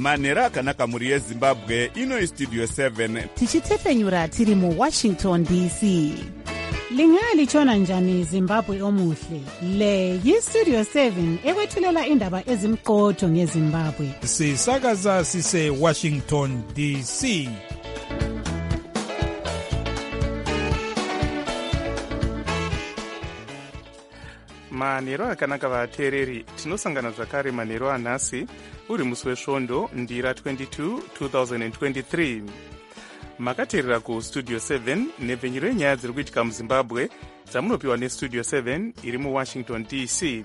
manhero akanaka mhuri yezimbabwe. Ino istudio 7 tichitefenyura tiri muwashington dc. Lingalitshona njani Zimbabwe omuhle? Le yistudio 7 ekwethulela indaba ezimqotho ngeZimbabwe. Sisakaza sise Washington DC. manhero akanaka vateereri, tinosangana zvakare manhero anhasi uri musi wesvondo ndira 22 2023. makateerera kustudio 7 nepfenyuro yenyaya dziri kuitika muzimbabwe dzamunopiwa nestudio 7 iri muwashington dc.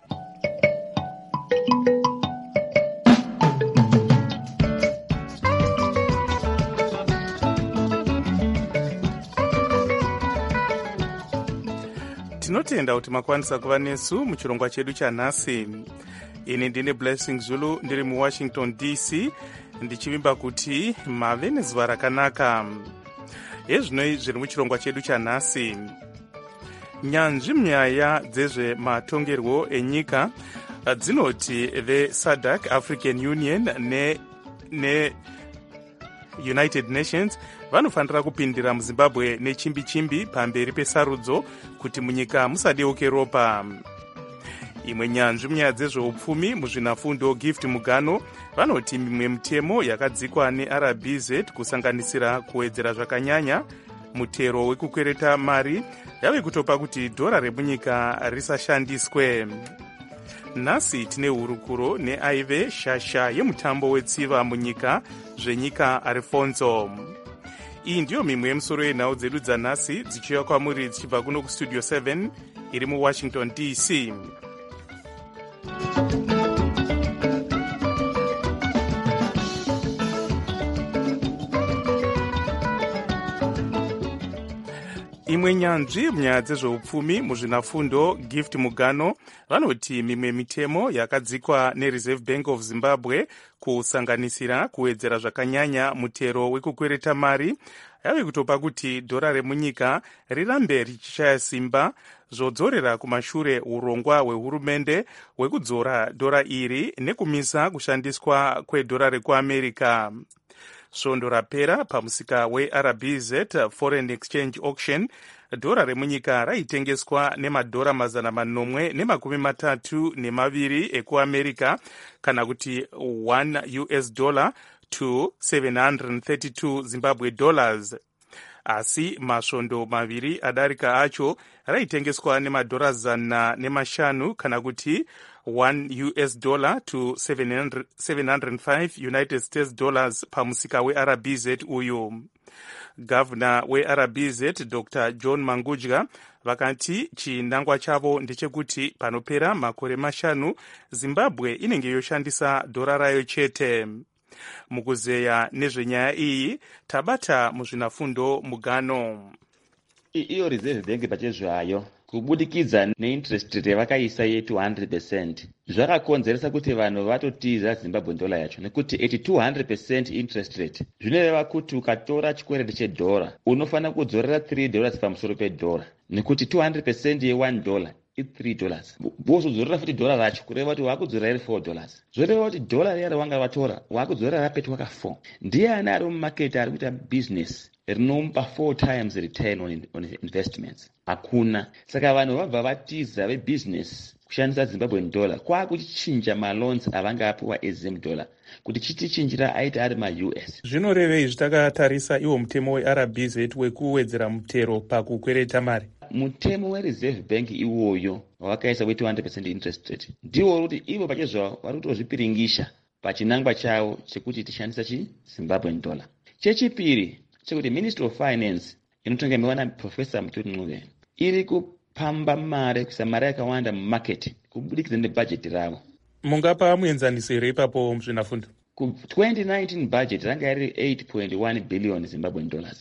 tinotenda kuti makwanisa kuva nesu muchirongwa chedu chanhasi. ini ndine Blessing Zulu ndiri muwashington dc ndichivimba kuti mave nezuva rakanaka. Ezvinoi zviri muchirongwa chedu chanhasi. Nyanzvi munyaya dzezvematongerwo enyika dzinoti the SADC African Union ne United Nations vanofanira kupindira muzimbabwe nechimbi-chimbi pamberi pesarudzo kuti munyika musadeuke ropa. imwe nyanzvi munyaya dzezveupfumi muzvinafundo Gift Mugano vanoti mimwe mitemo yakadzikwa neRBZ kusanganisira kuwedzera zvakanyanya mutero wekukwereta mari yave kutopa kuti dhora remunyika risashandiswe. nhasi tine hurukuro neaive shasha yemutambo wetsiva munyika zvenyika Alfonso. iyi ndiyo mimwe yemusoro yenhau dzedu dzanhasi dzichiuya kwamuri dzichibva kuno kustudio 7 iri muwashington dc. imwe nyanzvi munyaya dzezveupfumi muzvinafundo Gift Mugano vanoti mimwe mitemo yakadzikwa neReserve Bank of Zimbabwe kusanganisira kuwedzera zvakanyanya mutero wekukwereta mari yave kutopa kuti dhora remunyika rirambe richishaya simba, zvodzorera kumashure urongwa hwehurumende hwekudzora dhora iri nekumisa kushandiswa kwedhora rekuamerica. svondo rapera pamusika weRBZ Foreign Exchange Auction, dhora remunyika raitengeswa nemadhora 832 ekuamerica kana kuti $1 to 732 Zimbabwe dollars. asi masvondo maviri adarika acho raitengeswa nemadhora 105 kana kuti $1 to 705 United States dollars pamusika weRBZ uyu. Gavana weRBZ Dr. John Mangudya vakati chinangwa chavo ndechekuti panopera makore 5 Zimbabwe inenge yoshandisa dhora rayo chete. mukuzeya nezvenyaya iyi tabata muzvinafundo Mugano. iyo Reserve Bank pachezvayo kubudikidza neinterest rate yavakaisa ye200% zvakakonzeresa kuti vanhu vatotiza Zimbabwe dollar yacho nekuti 200% interest rate zvinoreva kuti ukatora chikwereti chedhora unofanira kudzorera $3 pamusoro pedhora nekuti 200% ye$1 $3 bozodzorera futi dhora racho kureva kuti wakudzorera $4 zvoreva kuti dhora riya rawanga vatora wakudzorera rapetwa ka4. ndiye ana ari mumaketi ari kuita business rinomupa 4 times return on investments hakuna. saka vanhu vabva vatiza vebusiness kushandisa Zimbabwean dollar kwakuchichinja maloans avanga apiwa eZim dollar kuti chitichinjira aiti ari maUS. zvinorevei zvatakatarisa iwo mutemo weRBZ wekuwedzera mutero pakukwereta mari? mutemo weReserve Bank iwoyo wakaisa we200% interest rate ndiwo kuti ivo pachezvavo vari kutozvipiringisha pachinangwa chavo chekuti tishandisa Zimbabwean dollar. chechipiri chekuti Ministry of Finance inotongemiwa naProfessor Muturi Ncube iri kupamba mari kuisa mari yakawanda mumarket kubudikidza nebhajeti ravo. mungapa muenzaniso here ipapo muzvinafundo? ku2019 budget ranga riri 8.1 billion Zimbabwean dollars.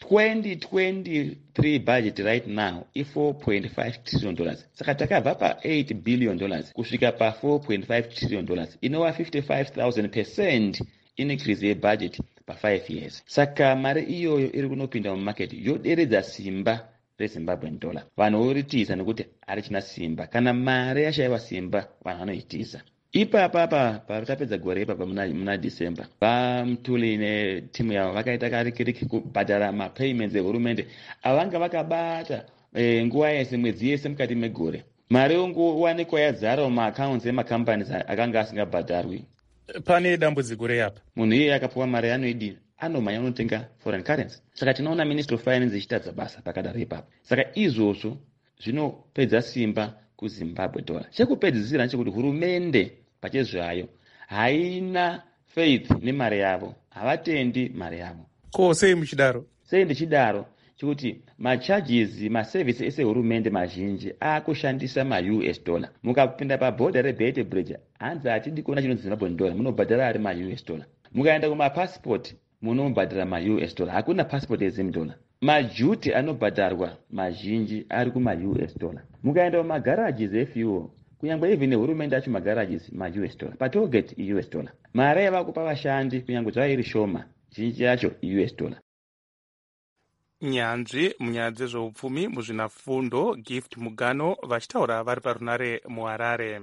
2023 budget right now i$4.5 trillion. saka takabva pa$8 billion kusvika pa$4.5 trillion inova 55,000% increase yebudget pa5 years. saka mari iyoyo iri kunopinda mumarket yoderedza simba reZimbabwean dollar. vanhu voritiza nekuti harichina simba. kana mari yashaiva simba vanhu vanoitiza. ipapa tapedza gore ipapa muna December vaMutuli netimu yavo vakaita karikiriki kubhadhara mapayments ehurumende avanga vakabata nguva yese mwedzi yese mukati megore. Mari ongowanikwa yadzara mumaaccounts emacompanies akanga asingabhadharwi. Pane dambudziko reapa munhu iye akapuwa mari anoidini anomhanya unotenga foreign currency. Saka tinoona Ministry of Finance ichitadza basa pakadaro ipapo. Saka izvozvo zvinopedza simba kuZimbabwe dollar. Chekupedzisira ndechekuti hurumende pachezvayo haina faith nemari yavo, havatendi mari yavo. Ko sei muchidaro? Sei ndichidaro chekuti macharges maservice ese hurumende mazhinji akushandisa maUS dollar. Mukapinda pabhodha reBhete Bridge hanzi hatidi kuona chinonzi Zimbabwe dollar, munobhadhara ari maUS dollar. Mukaenda kumapassport munobhadhara maUS dollar, hakuna passport yeZim dollar. Majuti anobhadharwa mazhinji ari kumaUS dollar. Mukaenda kumagarages efuel kunyangwe even hurumende acho magarages maUS dollar, patollgate US dollar. Mari yavakupa vashandi kunyangwe zvava iri shoma zhinji yacho US dollar. Nyanzvi munyaya dzezveupfumi muzvinafundo Gift Mugano vachitaura vari parunare muHarare.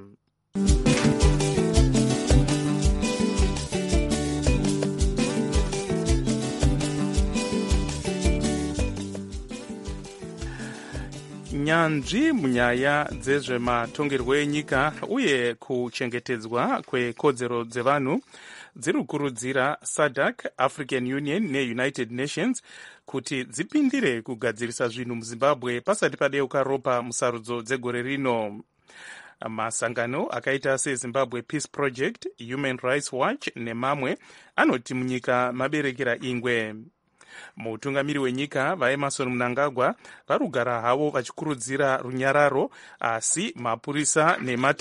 Nyanzvi munyaya dzezvematongerwo enyika uye kuchengetedzwa kwekodzero dzevanhu dziri kukurudzira SADC, African Union neUnited Nations kuti dzipindire kugadzirisa zvinhu muZimbabwe pasati padeuka ropa musarudzo dzegore rino. Masangano akaita seZimbabwe Peace Project, Human Rights Watch nemamwe anoti munyika maberekera ingwe. Mutungamiri wenyika vaEmerson Mnangagwa vari kugara havo vachikurudzira runyararo, asi mapurisa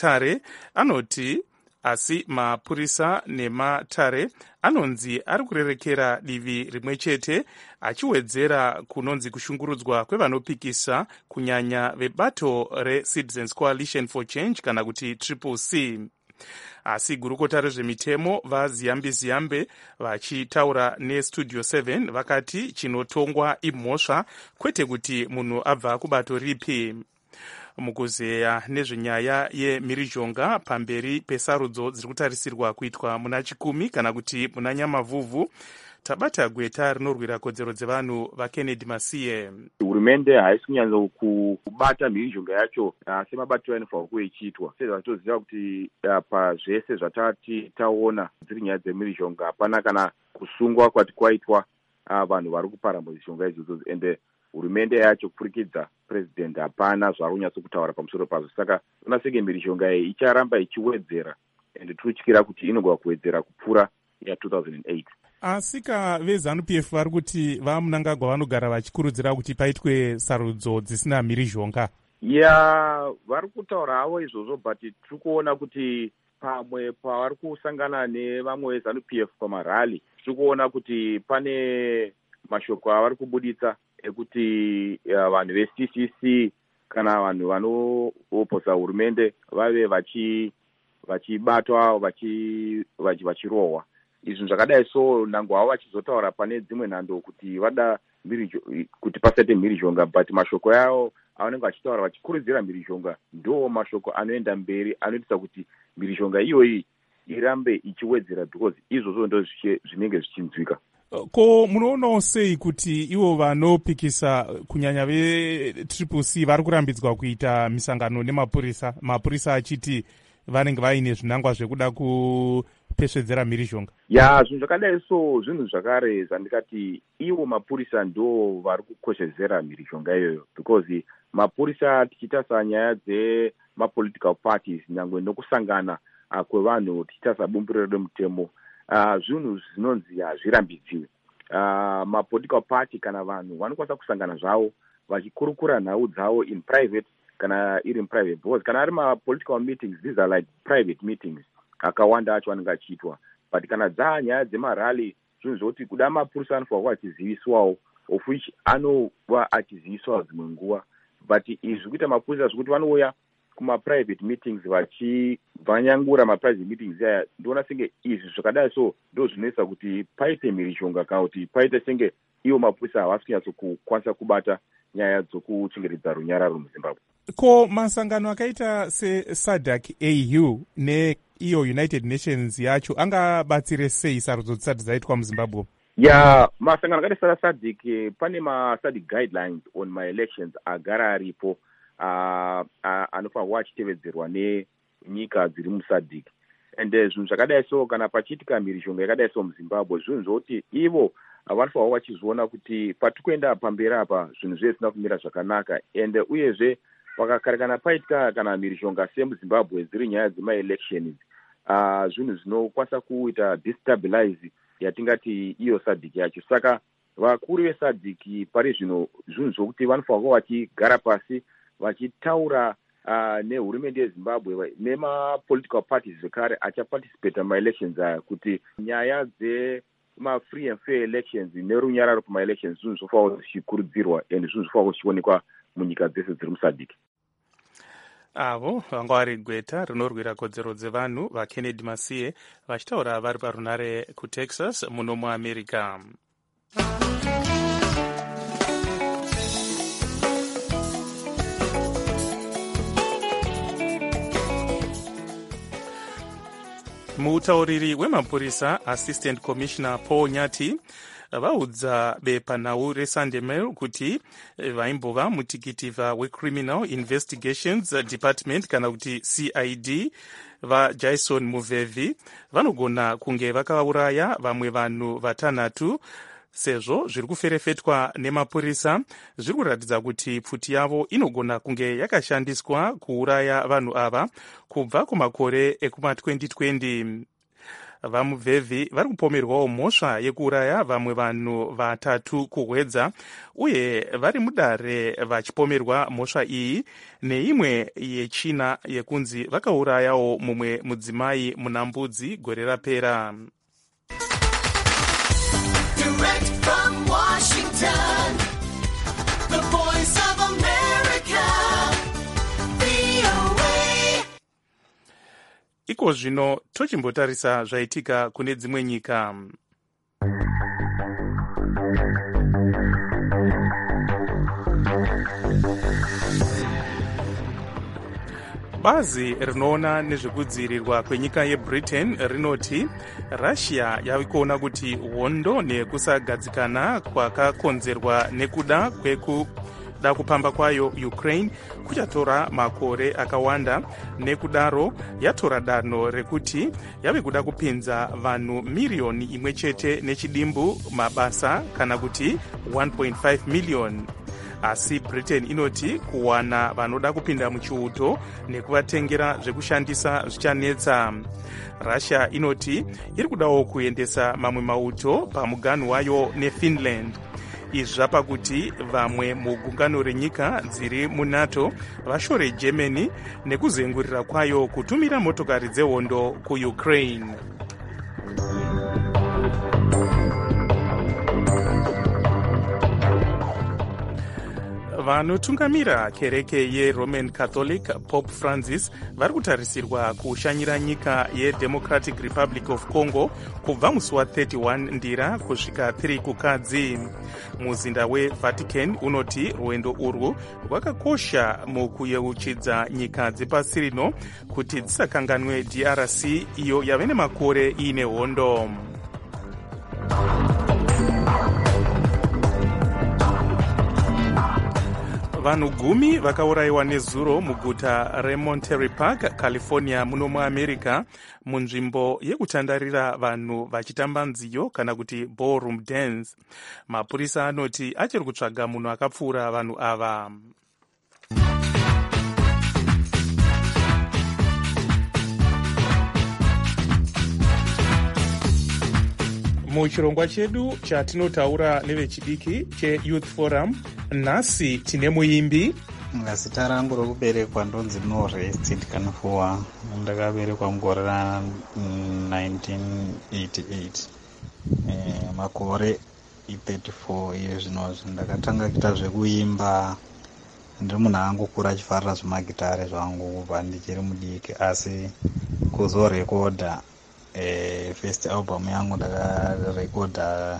nematare anonzi ari kurerekera divi rimwe chete, achiwedzera kunonzi kushungurudzwa kwevanopikisa kunyanya vebato reCitizens Coalition for Change kana kuti CCC. Asi gurukota rezvemitemo vaZiyambe vachitaura neStudio 7 vakati chinotongwa imhosva kwete kuti munhu abva kubato ripi. Mukuzeya nezvenyaya yemhirizhonga pamberi pesarudzo dziri kutarisirwa kuitwa muna Chikumi kana kuti muna Nyamavhuvhu, tabata gweta rinorwira kodzero dzevanhu vaKennedy Masiye. Hurumende haisi kunyanya kubata mhirizhonga yacho semabatiro ainofanirwa kuve ichiitwa. Sezvatinoziva kuti pazvese zvatati taona dziri nyaya dzemhirizhonga hapana kana kusungwa kwati kwaitwa vanhu vari kupara mhirizhonga idzodzo, ende hurumende yacho kupfurikidza president hapana zvari kunyatsokutaura pamusoro pazvo. Saka tona senge mhirizhonga iyi icharamba ichiwedzera, ende tinotyira kuti inogona kuwedzera kupfuura ya2008. Asika veZANU-PF vari kuti vaMnangagwa vanogara vachikurudzira kuti paitwe sarudzo dzisina mhirizhonga. Vari kutaura havo izvozvo, but tiri kuona kuti pamwe pavari kusangana nevamwe veZANU-PF pamarali, tiri kuona kuti pane mashoko avari kubuditsa ekuti vanhu veCCC kana vanhu vanooposa hurumende vave vachibatwa vachirohwa. Izvi zvakadai so nango havo vachizotaura pane dzimwe nhando kuti vada kuti pasaite mhirizhonga, but mashoko yavo avanenge vachitaura vachikurudzira mhirizhonga ndo mashoko anoenda mberi anoitisa kuti mhirizhonga iyoyi irambe ichiwedzera, because izvozvo ndo zvinenge zvichinzwika. Ko munoonawo sei kuti ivo vanopikisa kunyanya veCCC vari kurambidzwa kuita misangano nemapurisa achiti vanenge vaine zvinangwa zvekuda kupesvedzera mhirizhonga? Zvinhu zvakadai so zvinhu zvakare zvandikati ivo mapurisa ndo vari kukweshezera mhirizhonga iyoyo, because mapurisa tichitarisa nyaya dzemapolitical parties nyangwe nokusangana kwevanhu tichitarisa bumbiro remutemo, zvinhu zvinonzi hazvirambidziwe. Mapolitical party kana vanhu vanokwanisa kusangana zvavo vachikurukura nhau dzavo in private kana iri in private, because kana ari mapolitical meetings, these are like private meetings akawanda acho anenge achiitwa. But kana dzanyaya dzemarali, zvinhu zvokuti kuda mapurisa anofanirwa kuva achiziviswawo, of which anova achiziviswa dzimwe nguva, but izvi kuita mapurisa zvokuti vanouya kumaprivate meetings vachivhanyangura maprivate meetings aya, ndoona senge izvi zvakadai so ndo zvinoisa kuti paite mhirizhonga kana kuti paite senge ivo mapurisa havasi kunyatsokukwanisa kubata nyaya dzokuchengetedza runyararo muZimbabwe. ko masangano akaita sesadc au neiyo United Nations yacho angabatsire sei sarudzo dzisati dzaitwa muZimbabwe? Masangano akaita sesadc pane masadc guidelines on my elections agara aripo anofanirwa achitevedzerwa nenyika dziri musadc, and zvinhu zvakadai so kana pachiitika mhirizhonga yakadai so muZimbabwe, zvinhu zvokuti ivo vanofanirwa vachizoona kuti patikuenda pamberi apa zvinhu zvisina kumira zvakanaka, and uyezve kana paitika kana mhirizhonga semuZimbabwe dziri nyaya dzemaelections, zvinhu zvinokwanisa kuita destabilize yatingati iyo sadc yacho. Saka vakuru vesadc pari zvino zvinhu zvokuti vanofanirwa vachigara pasi vachitaura nehurumende yeZimbabwe nemapolitical parties zvekare achaparticipate maelections aya, kuti nyaya dzema-free and fair elections nerunyararo pamaelections zvinhu zvofanirwa zvichikurudzirwa and zvinhu zvofanirwa zvichionekwa munyika dzese dziri musadc. Avo vanga vari gweta rinorwira kodzero dzevanhu vaKennedy Masiye vachitaura vari parunare kuTexas muno muAmerica. Mutauriri wemapurisa Assistant Commissioner Paul Nyati vaudza bepanhau reSunday Mail kuti vaimbova mutikitiva weCriminal Investigations Department kana kuti CID vaJason Muvhevhi vanogona kunge vakauraya vamwe vanhu vatanhatu. Sezvo zviri kuferefetwa nemapurisa, zviri kuratidza kuti pfuti yavo inogona kunge yakashandiswa kuuraya vanhu ava kubva kumakore ekuma2020. VaMuvhevhi vari kupomerwawo mhosva yekuuraya vamwe vanhu vatatu kuhwedza, uye vari mudare vachipomerwa mhosva iyi neimwe yechina yekunzi vakaurayawo mumwe mudzimai muna Mbudzi gore rapera. Direct from Washington, the voice of America, VOA. Iko zvino tochimbotarisa zvaitika kune dzimwe nyika. Bazi rinoona nezvekudzivirirwa kwenyika yeBritain rinoti Russia yava kuona kuti hondo nekusagadzikana kwakakonzerwa nekuda kupamba kwayo Ukraine kuchatora makore akawanda, nekudaro yatora danho rekuti yave kuda kupinza vanhu miriyoni imwe chete nechidimbu mabasa kana kuti 1.5 million. Asi Britain inoti kuwana vanoda kupinda muchiuto nekuvatengera zvekushandisa zvichanetsa. Russia inoti iri kudawo kuendesa mamwe mauto pamuganhu wayo neFinland. Izvi zvapa kuti vamwe mugungano renyika dziri muNATO vashore Germany nekuzengurira kwayo kutumira motokari dzehondo kuUkraine. Vanotungamira kereke yeRoman Catholic Pope Francis vari kutarisirwa kushanyira nyika yeDemocratic Republic of Congo kubva musi wa31 ndira kusvika 3 kukadzi. Muzinda weVatican unoti rwendo urwu rwakakosha mukuyeuchidza nyika dzepasi rino kuti dzisakanganwe DRC iyo yave nemakore ine hondo. Vanhu 10 vakaurayiwa nezuro muguta reMonterey Park, California muno muAmerica, munzvimbo yekutandarira vanhu vachitamba nziyo kana kuti ballroom dance. Mapurisa anoti achiri kutsvaga munhu akapfuura vanhu ava. Muchirongwa chedu chatinotaura nevechidiki cheYouth Forum, nhasi tine muimbi. Zita rangu rokuberekwa ndonzi Norest Kanfuwa. Ndakaberekwa mugore ra1988. Makore 34 iye zvinozvi. Ndakatanga kuita zvekuimba. Ndiri munhu angokura achifarira zvemagitare zvangu kubva ndichiri mudiki, asi kuzorekodha first album yangu ndakarekodha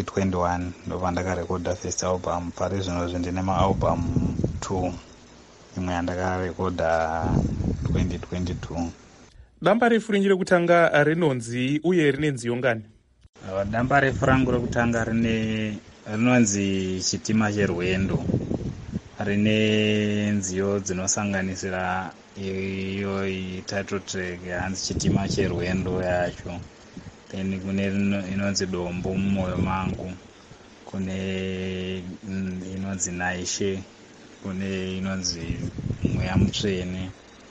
2021 ndobva ndakarekodha first album. Pari zvino ndine maalbum 2. imwe yandakarekodha 2022. Damba refu renyu rekutanga rinonzi uye rine nziyo ngani? Damba refu rangu rekutanga rinonzi chitima cherwendo. Rine nziyo dzinosanganisira iyo title track yanzi chitima cherwendo yacho. Then kune inonzi dombo mumwoyo mangu. Kune inonzi naishe. Kune inonzi mweya mutsvene.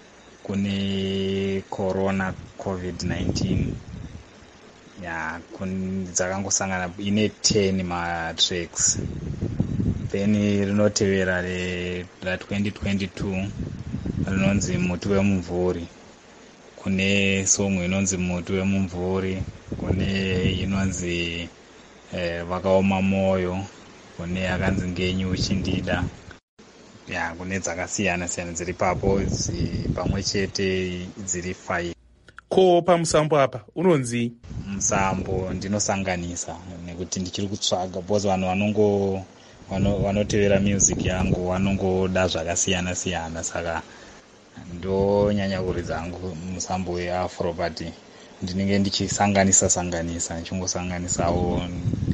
Kune corona covid-19 dzakangosangana ine 10 matracks. Then rinotevera ra 2022 rinonzi muti wemumvuri. Kune song inonzi muti wemumvuri. Kune inonzi vakaoma moyo. Kune yakanzi ngenyu uchindida. Kune dzakasiyana siyana dziri papo pamwe chete dziri 5. Ko pamusambo apa unonzi? Musambo ndinosanganisa nekuti ndichiri kutsvaga because vanhu vanotevera music yangu vanongoda zvakasiyana siyana, saka ndonyanya kuridza hangu musambo weafro but ndinenge ndichisanganisa ndichongosanganisawo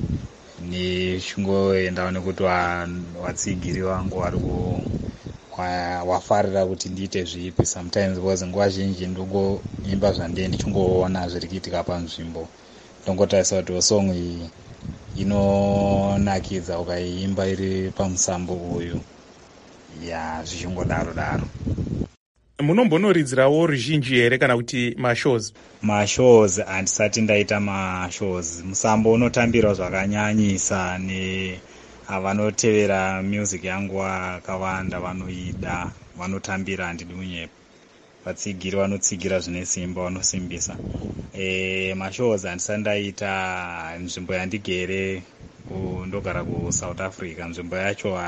nechingoendawo nekuti vatsigiri vangu wafarira kuti ndiite zvipi. Sometimes because nguva zhinji ndongoimba zvandee ndichongoona zviri kuitika panzvimbo, ndongotarisa kuti song iyi inonakidza ukaiimba iri pamusambo uyu, zvichingodaro daro. Munombonoridzirawo ruzhinji here kana kuti mashows? Mashows handisati ndaita mashows. Musambo unotambirwa zvakanyanyisa nevanovanoteverera music yangu vakawanda, vanoida, vanotambira handidi unyepo. Vatsigiri vanotsigira zvine simba, vanosimbisa. Mashows handisati ndaita. Nzvimbo yandigere ndogara kuSouth Africa, nzvimbo yacho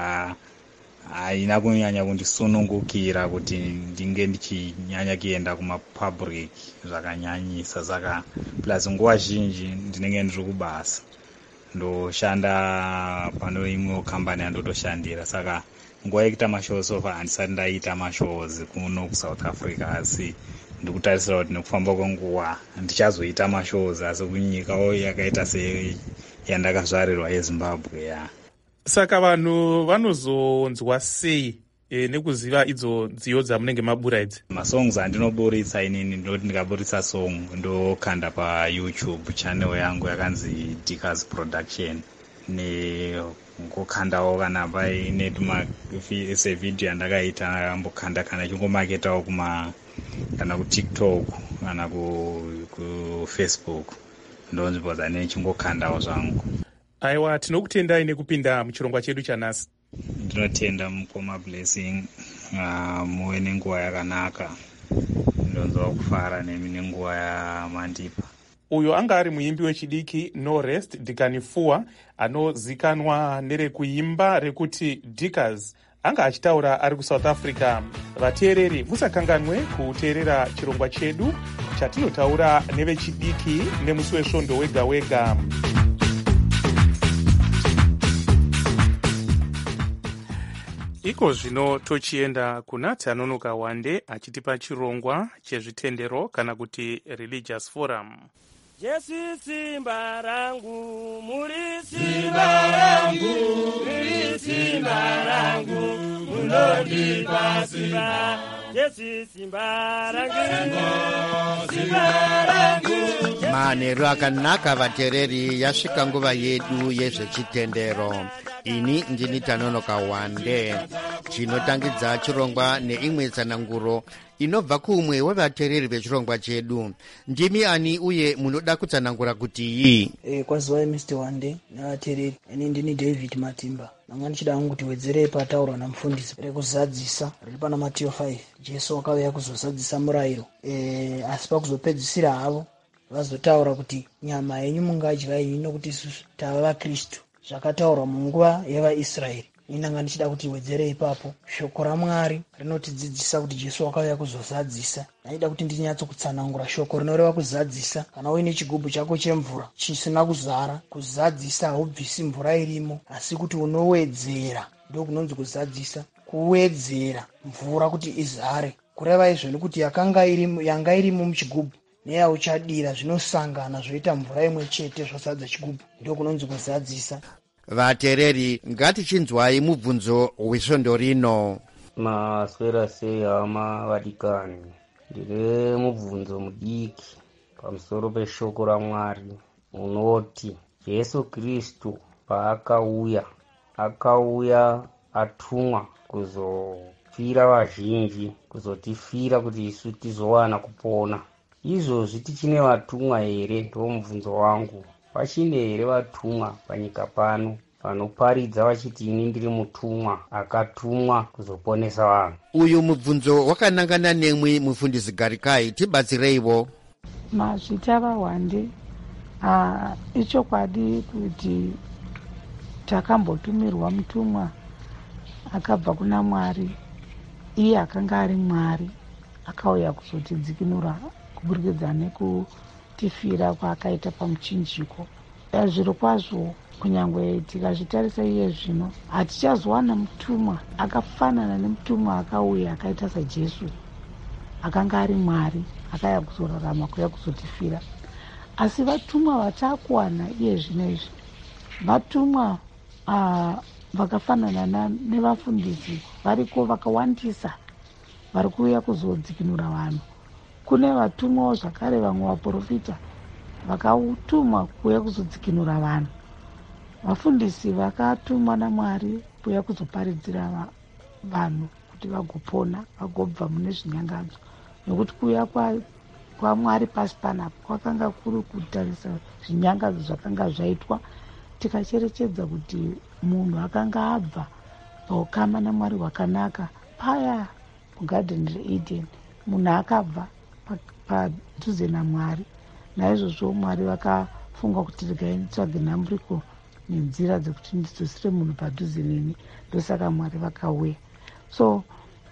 haina kunyanya kundisunungukira kuti ndinge ndichinyanya kuenda kumapublic zvakanyanyisa, saka plus nguva zhinji ndinenge ndiri kubasa, ndoshanda pano imwewo kambani yandotoshandira, saka nguva yekuita mashows sofa handisati ndaita mashows kuno kuSouth Africa, asi ndikutarisira kuti nekufamba kwenguva ndichazoita mashows, asi kunyikawo yakaita seyandakazvarirwa yeZimbabwe. Saka vanhu vanozonzwa sei nekuziva idzo nziyo dzamunenge mabura idzi? Masongs andinoburitsa inini ndoti ndikaburitsa song ndokanda paYouTube channel yangu yakanzi Dickers Production, ngokandawo kana paine video yandakaita ndakambokanda kana ichongomaketawo kana kuTikTok kana kuFacebook, ndonzvimbo dzane chingokandawo zvangu. Aiwa, tinokutendai nekupinda muchirongwa chedu chanhasi. Ndinotenda mukoma Blessing, muve nenguva yakanaka, ndonzwa kufara nemi nenguva yamandipa. Uyo anga ari muimbi wechidiki No Rest Dikanifua, anozikanwa nerekuimba rekuti Dickers, anga achitaura ari kuSouth Africa. Vateereri, musakanganwe kuteerera chirongwa chedu chatinotaura nevechidiki nemusi wesvondo wega wega. Iko zvino tochienda kuna Tanonoka Wande achitipa chirongwa chezvitendero kana kuti religious forum. Jesu simba rangu, muri simba rangu, muri simba rangu, munondipa simba. Jesu simba rangu, simba rangu. Manheru akanaka vateereri, yasvika nguva yedu yezvechitendero. Ini ndini Tanonoka Wande. Tinotangidza chirongwa neimwe tsananguro inobva kumwe wevateereri vechirongwa chedu. Ndimi ani uye munoda kutsanangura kuti iyi? Kwaziwai Mr. Wande navateereri. Ini ndini David Matimba. Manga ndichida hangu kuti wedzerei pataurwa namufundisi rekuzadzisa riri pana Matiyo 5. Jesu wakauya kuzozadzisa murayiro. Asi pakuzopedzisira havo vazotaura kuti nyama yenyu mungadya iyi nokuti isusu tava vaKristu. Zvakataurwa munguva yevaIsraeri. Inanga ndichida kuti wedzere ipapo. Shoko raMwari rinotidzidzisa kuti Jesu wakauya kuzozadzisa. Ndaida kuti ndinyatsokutsanangura shoko rinoreva kuzadzisa. Kana uine chigubhu chako chemvura chisina kuzara, kuzadzisa haubvisi mvura irimo, asi kuti unowedzera, ndokunonzi kuzadzisa. kuwedzera mvura kuti izare, kureva izvo nekuti yanga irimo muchigubhu neyauchadira zvinosangana zvoita mvura imwe chete zvozadza chigubhu, ndiko kunonzi kuzadzisa. vateereri ngatichinzwai mubvunzo wesvondo rino. Maswera sei hama vadikani, ndine mubvunzo mudiki pamusoro peshoko raMwari unoti Jesu Kristu paakauya atumwa kuzofira vazhinji, kuzotifira kuti isu tizowana kupona. Izvozvi tichine vatumwa here? Ndo mubvunzo wangu. Vachine here vatumwa panyika pano vanoparidza vachiti ini ndiri mutumwa akatumwa kuzoponesa vanhu? Uyu mubvunzo wakanangana nemwi mufundisi Garikai, tibatsireivo. Mazvita vaWande, ichokwadi kuti takambotumirwa mutumwa akabva kuna Mwari, iye akanga ari Mwari akauya kuzotidzikinura kuburikidza nekutifira kwaakaita pamuchinjiko. Zviro kwazvo kunyangwe tikazvitarisa iye zvino hatichazowana mutumwa akafanana nemutumwa akauya akaita saJesu akanga ari Mwari akauya kuzorarama kuya kuzotifira. Asi vatumwa vatakuwana iye zvino izvi vatumwa vakafanana nevafundisi variko vakawandisa vari kuuya kuzodzikinura vanhu. Kune vatumwawo zvakare vamwe vaprofita vakatumwa kuuya kuzodzikinura vanhu. Vafundisi vakatumwa naMwari kuuya kuzoparidzira vanhu kuti vagopona vagobva mune zvinyangadzo, nekuti kuuya kwaMwari pasi panapa kwakanga kuri kutarisa zvinyangadzo zvakanga zvaitwa, tikacherechedza kuti munhu akanga abva paukama naMwari hwakanaka paya mugadheni reEden. Munhu akabva padhuze naMwari, naizvozvo Mwari vakafunga kuti regaitsvage nhamburiko nenzira dzekuti ndidzosere munhu padhuze neni, ndosaka Mwari vakauya. So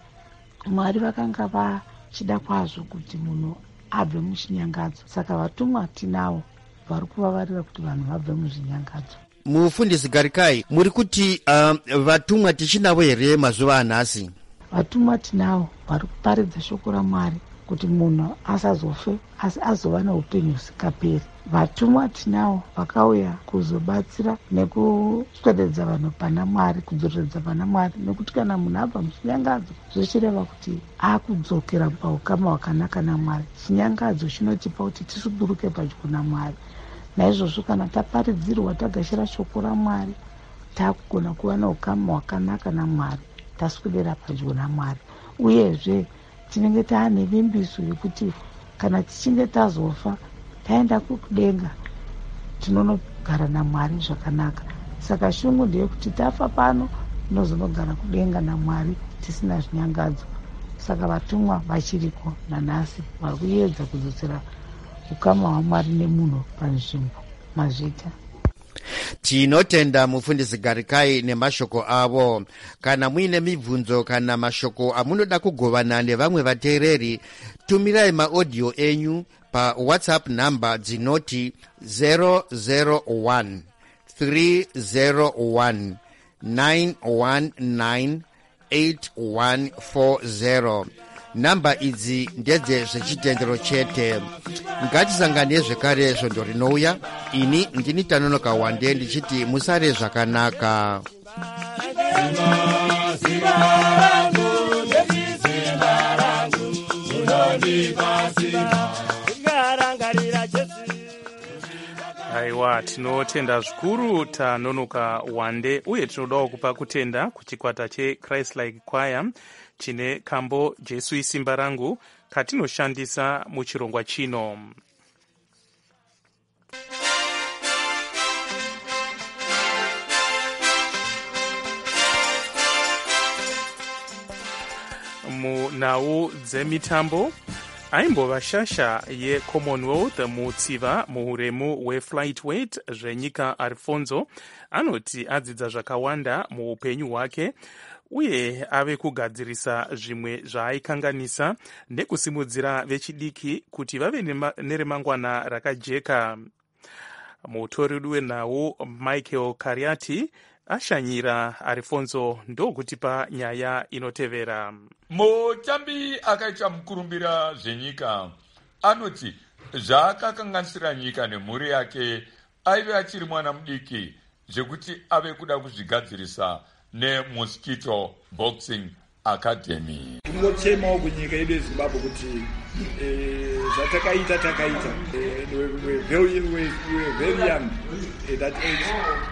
Mwari vakanga vachida kwazvo kuti munhu abve muzvinyangadzo, saka vatumwa tinavo vari kuvavarira kuti vanhu vabve muzvinyangadzo. Mufundisi Garikai, muri kuti vatumwa tichinavo here mazuva anhasi? Vatumwa tinavo vari kuparidza shoko raMwari kuti munhu asazofe asi azova neupenyu husingaperi. Vatumwa tinavo vakauya kuzobatsira nekuswededza vanhu pana Mwari, kudzoreredza pana Mwari, nekuti kana munhu abva muchinyangadzo zvichireva kuti akudzokera paukama hwakanaka naMwari. Chinyangadzo chinotipa kuti tisuburuke padyo naMwari. Naizvozvo kana taparidzirwa tagashira shoko raMwari takugona kuva neukama hwakanaka naMwari, taswedera padyo naMwari. Uyezve tinenge taane vimbiso yekuti kana tichinge tazofa taenda kudenga tinonogara naMwari zvakanaka. Saka shungu ndeyekuti tafa pano tinozonogara kudenga naMwari tisina zvinyangadzo. Saka vatumwa vachiriko nanhasi vari kuedza kudzosera ukama hwaMwari nemunhu panzvimbo. Mazvita. Tinotenda mufundisi Garikai nemashoko avo. Kana muine mibvunzo kana mashoko amunoda kugovana nevamwe vateereri, tumirai maaudio enyu pa WhatsApp namba dzinoti 001 301 919 8140. Namba idzi ndedze zvechitendero chete. Ngatisangane zvekare svondo rinouya. Ini ndini Tanonoka Wande ndichiti musare zvakanaka. Aiwa, tinotenda zvikuru Tanonoka Wande, uye tinodawo kupa kutenda kuchikwata cheChrist Like Choir chine kambo Jesu isimba rangu katinoshandisa muchirongwa chino. Munhau dzemitambo aimbova shasha yeCommonwealth mutsiva muhuremu hweflightweight zvenyika Alfonso anoti adzidza zvakawanda muupenyu hwake uye ave kugadzirisa zvimwe zvaaikanganisa nekusimudzira vechidiki kuti vave neremangwana rakajeka. Mutori wenhau Michael Kariati ashanyira Arifonso ndokutipa nyaya inotevera. Mutambi akaita mukurumbira zvenyika anoti zvaakakanganisira nyika nemhuri yake aive achiri mwana mudiki zvekuti ave kuda kuzvigadzirisa neMosquito Boxing Academy. Kungochemawo kunyika yedu yeZimbabwe kuti zvatakaita we're very young at that age,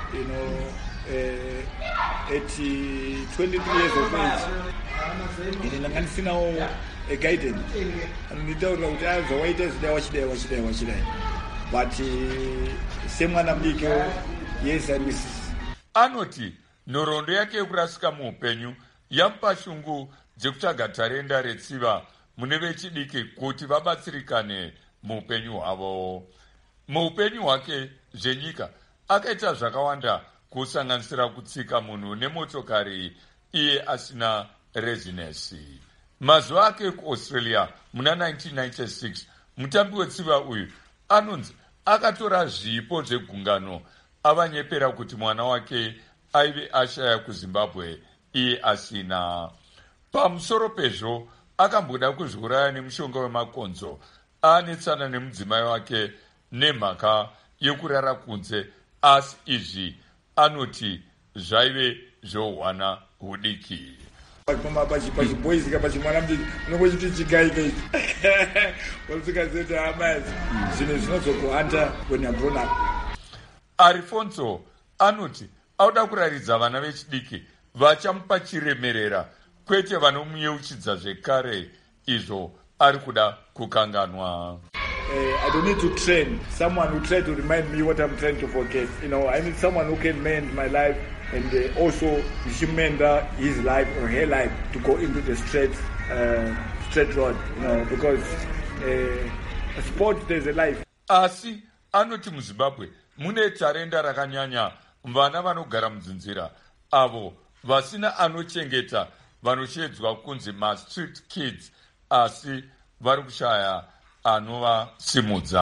at 23 years of age. Ndanga ndisinawo guidance. Nditaura kuti azowaita wachidai. But semwana mudiki yes services. Anoti nhoroondo yake yekurasika muupenyu yamupa shungu dzekutsvaga tarenda retsiva mune vechidiki kuti vabatsirikane muupenyu hwavo. Muupenyu hwake zvenyika akaita zvakawanda kusanganisira kutsika munhu nemotokari iye asina rezinesi. Mazuva ake kuAustralia muna 1996 mutambi wetsiva uyu anonzi akatora zvipo zvegungano avanyepera kuti mwana wake aive ashaya kuZimbabwe iye asina. Pamusoro pezvo akamboda kuzviuraya nemushonga wemakonzo aanetsana nemudzimai wake nemhaka yekurara kunze, asi izvi anoti zvaive zvohwana hudiki. Pachiboyzi pachimwana mudiki unongochiti chigaike wasikazeta amazi zvimwe zvinozokuhanda when you're grown up. Arifonso anoti auda kuraridza vana vechidiki vachamupa chiremerera kwete vanomuyeuchidza zvekare izvo ari kuda kukanganwa. I don't need to train someone who try to remind me what I'm trying to forget. I need someone who can mend my life and also mend his life or her life to go into the straight road. Because sport there's a life. Asi anoti muZimbabwe mune tarenda rakanyanya vana vanogara mudzinzira avo vasina anochengeta vanoshedzwa kunzi ma-street kids, asi vari kushaya anovasimudza.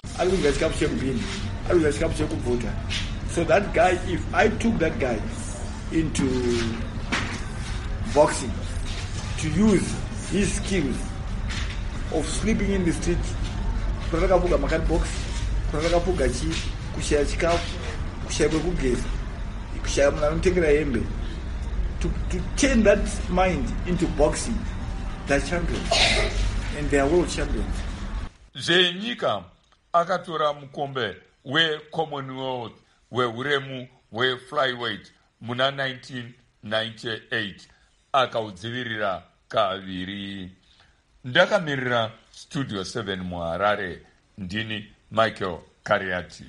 So that guy, if I took that guy into boxing to use his skills of sleeping in the street, kurakapuga makati box, kurakapuga kushaya chikafu, kushaya kwekugeza, kushaya munhu anotengera hembe, to turn that mind into boxing, they're champions and they are world champions. Zvenyika akatora mukombe weCommonwealth weuremu weflyweight muna 1998 akaudzivirira kaviri. Ndakamirira Studio 7 muHarare, ndini Michael Kariati.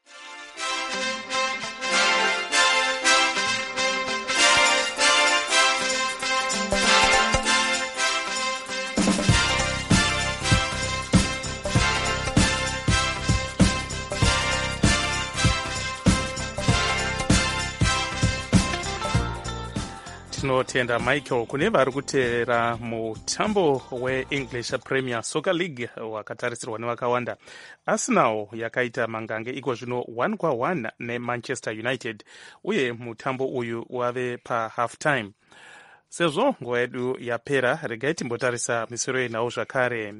Tinotenda Michael. Kune vari kuteera mutambo weEnglish Premier Soccer League wakatarisirwa nevakawanda. Arsenal yakaita mangange iko zvino 1-1 neManchester United, uye mutambo uyu wave pahalf time. Sezvo nguva yedu yapera, regai timbotarisa misoro yenhau zvakare.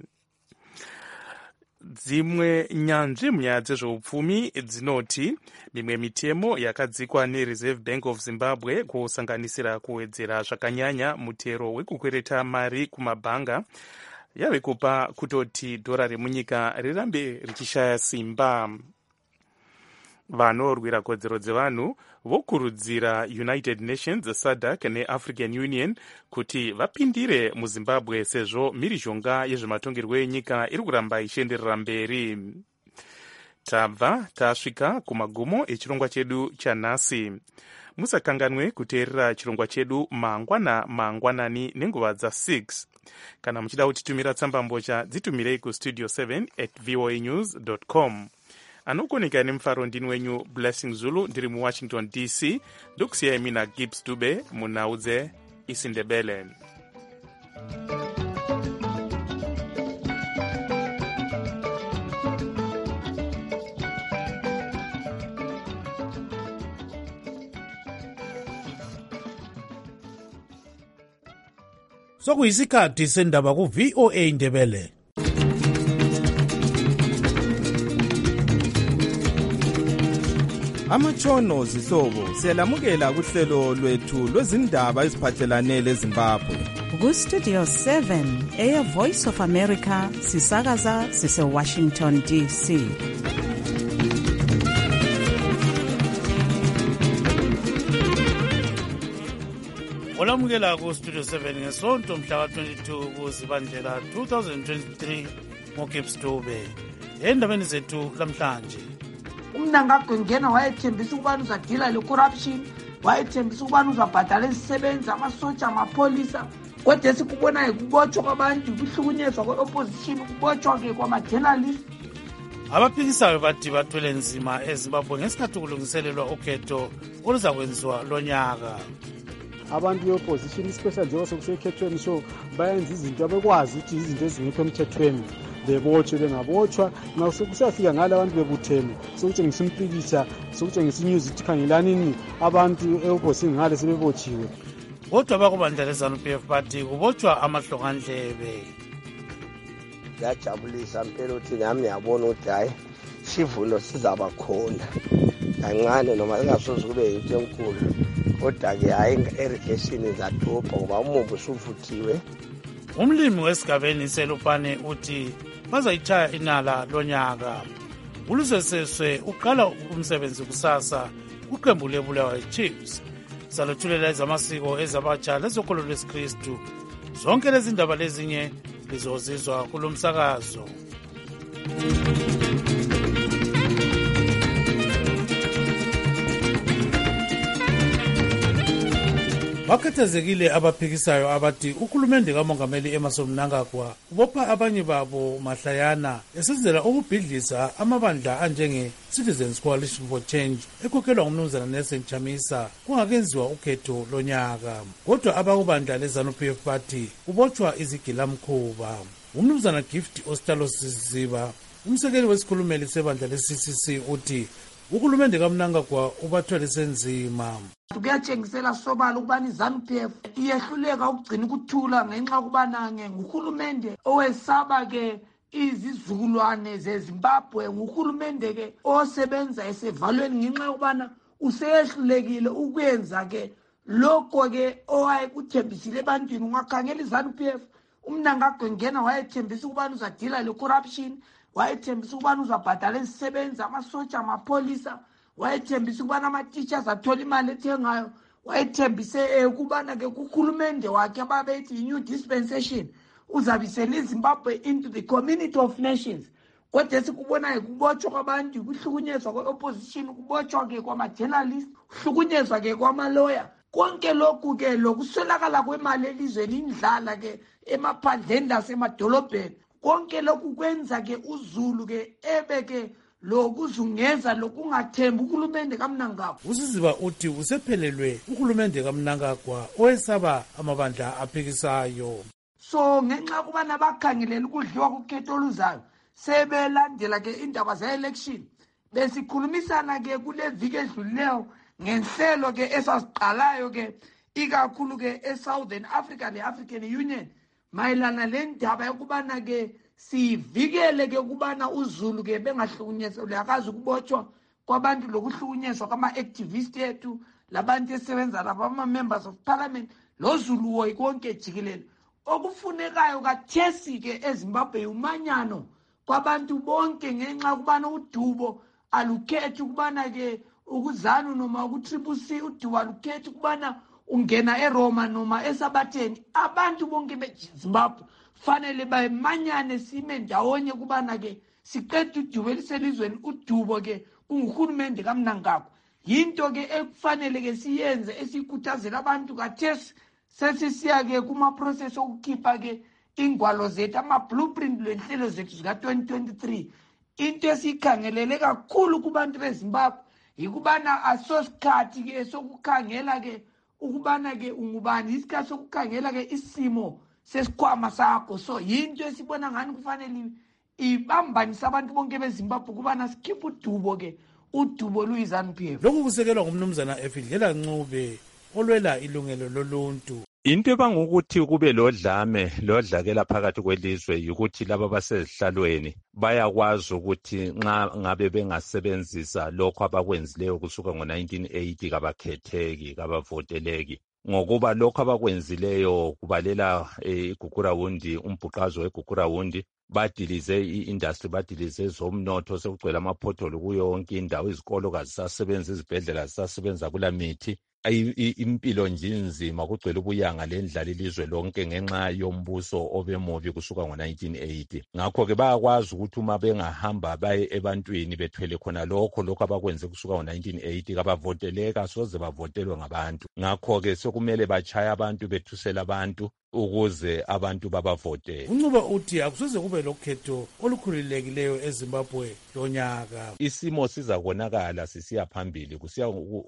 Dzimwe nyanzvi munyaya dzezveupfumi dzinoti mimwe mitemo yakadzikwa neReserve Bank of Zimbabwe kusanganisira kuwedzera zvakanyanya mutero wekukwereta mari kumabhanga yave kupa kutoti dhora remunyika rirambe richishaya simba. Vanorwira kodzero dzevanhu vokurudzira United Nations, SADC neAfrican Union kuti vapindire muZimbabwe sezvo mhirizhonga yezvematongerwo enyika iri kuramba ichienderera mberi. Tabva tasvika kumagumo echirongwa chedu chanhasi. Musakanganwe kuteerera chirongwa chedu mangwanani nenguva dza6. Kana muchida kutitumira tsambambocha dzitumirei kustudio 7@voanews.com. Anokoneka nemufaro ndini wenyu Blessing Zulu, ndiri muWashington DC. Ndokusiyai mina Gibbs Dube munhau dzeIsindebele. sokuyisikhathi sendaba ku-VOA Indebele. Amatshono zihlobo siyalamukela kuhlelo lwethu lwezindaba eziphathelane leZimbabwe. Ku-Studio 7 Air Voice of America sisakaza sise-Washington DC. Olamukela ku-Studio 7 ngesonto mhla ka-22 kuZibandlela 2023 ngoGibbs Dube. Endabeni zethu lamhlanje. Umnangagwengena wayethembisa ukubana uzadila le-corruption, wayethembisa ukubana uzabhadala izisebenzi, amasotsha, amapolisa. Kodwa esikubonayo kubotshwa kwabantu, kuhlukunyezwa kwe-opposition, kubotshwa-ke kwama-journalist. Abaphikisayo bathi bathwele nzima eZimbabwe ngesikhathi kulungiselelwa ukhetho oluzakwenziwa lonyaka. Abantu be-opposition especially njengoba sekusekhethweni so bayenza izinto abekwazi ukuthi izinto ezingekho emthethweni bebotshwe bengabotshwa nxa sekusafika ngale abantu bebuthene sokutshengisa umpikitsha sokutshengisa inews ukuthi khangelanini abantu e-opposition ngale sebebotshiwe. Kodwa bakubandla le-ZANU-PF bathi kubotshwa amahlokandlebe. Kuyajabulisa mpela ukuthi nami ngiyabona ukuthi hayi isivuno sizaba khona kancane noma singasoze kube yinto enkulu, kodwa-ke hayi irrigation zadobha ngoba umumbu usuvuthiwe. Umlimi wesigabeni selupane uthi bazayitshaya inala lonyaka. Uluseseswe uqala umsebenzi kusasa kuqembu lebulawayo Chiefs. Saluthulela ezamasiko ezabatsha lezokholo lwesikristu. Zonke lezi ndaba lezinye lizozizwa kulomsakazo. Bakhathazekile abaphikisayo abathi uhulumende kamongameli Emmerson Mnangagwa ubopha abanye babo mahlayana esenzela ukubhidliza amabandla anjenge Citizens Coalition for Change ekhokhelwa ngumnumzana Nelson Chamisa kungakenziwa ukhetho lonyaka. Kodwa abakubandla le-ZANU-PF bathi kubotshwa izigilamkhuba. Umnumzana Gift Ostalosiziba, umsekeli wesikhulumeli sebandla le-CCC uthi uhulumende kaMnangagwa ubathwele senzima. Kuyatshengisela sobala ukubana i-ZANU-PF iyehluleka ukugcina ukuthula ngenxa yokubana nguhulumende owesaba-ke izizukulwane zeZimbabwe, nguhulumende-ke osebenza esevalweni ngenxa yokubana useyehlulekile ukwenza-ke lokho-ke owayekuthembisile ebantwini. Ungakhangela i-ZANU-PF, umnangagwengena wayethembisa ukubana uzadila le-corruption, wayethembisa ukubana uzabhadala izisebenzi, amasotsha, amapolisa, wayethembisa ukubana ama-teachers athola imali ethengayo, wayethembise ukubana-ke kuhulumende wakhe ababethi i-new dispensation uzabisela iZimbabwe into the community of nations. Kodwa esikubonayo kubotshwa kwabantu, kuhlukunyezwa kwe-opposition, kubotshwa-ke kwama-journalist, kuhlukunyezwa-ke kwamaloya. Konke lokhu-ke lokuswelakala kwemali elizweni, indlala-ke emaphandleni lasemadolobheni, konke lokhu kwenza-ke uZulu-ke ebe-ke lokuzungeza lokungathembi uhulumende kaMnangagwa. Usiziba uthi usephelelwe uhulumende kaMnangagwa owesaba amabandla aphikisayo. So ngenxa yokubana bakhangelela ukudliwa kukhetho oluzayo sebelandela-ke indaba ze-election, besikhulumisana-ke kule viki edlulileyo ngenhlelo-ke esaziqalayo-ke ikakhulu-ke eSouthern Africa le-African Union mayelana le ndaba yokubana-ke sivikele-ke ukubana uZulu-ke bengahlukunyezwa, akazi ukubotshwa kwabantu lokuhlukunyezwa kwama-activist ethu, labantu esebenza labo ama-members of parliament, loZulu woyi konke jikelele. Okufunekayo kathesi-ke eZimbabwe umanyano kwabantu bonke ngenxa yokubana udubo alukhethi ukubana-ke ukuzanu noma ukutriple C, udubo alukhethi ukubana ungena eRoma noma eSabatheni. Abantu bonke beZimbabwe fanele bayimanyane sime ndawonye kubana-ke siqeda udubo eliselizweni. Udubo-ke unguhulumende kaMnangagwa. Yinto-ke ekufanele-ke siyenze esikuthazela abantu kathesi sesisiya-ke kuma-process okukhipha-ke ingwalo zethu, ama-blueprint lwenhlelo zethu zika-2023. Into esiyikhangelele kakhulu kubantu beZimbabwe yikubana asosikhathi-ke sokukhangela-ke ukubana-ke ungubani, isikhathi sokukhangela-ke isimo sesikhwama sakho. So yinto esibona ngani kufanele ibambanisa abantu bonke beZimbabwe kubana sikhiphe udubo-ke, udubo luyi-ZANU-PF. Lokhu kusekelwa ngumnumzana Efidlela Ncube olwela ilungelo loluntu. Into ebangukuthi kube lodlame lodlakela phakathi kwelizwe yikuthi laba basezihlalweni bayakwazi ukuthi nxa ngabe bengasebenzisa lokho abakwenzileyo kusuka ngo-1980 kabakhetheki kabavoteleki ngokuba lokho abakwenzileyo kubalela iGugurawundi umbhuqazo weGugurawundi badilize i-industry badilize zomnotho sekugcwele amaphotholo kuyo yonke indawo izikolo kazisasebenza izibhedlela zisasebenza kula mithi impilo nje inzima kugcwele ubuyanga lendlala ilizwe lonke ngenxa yombuso obemubi kusuka ngo-1980 ngakho-ke bayakwazi ukuthi uma bengahamba baye ebantwini bethwele khona lokho abakwenze kusuka ngo-1980 kabavoteleka soze bavotelwe ngabantu ngakho-ke sekumele bachaye abantu bethusela abantu ukuze abantu babavote. Uncuba uthi akusoze kube lokhetho olukhululekileyo eZimbabwe lonyaka. Isimo sizakonakala sisiya phambili kusiya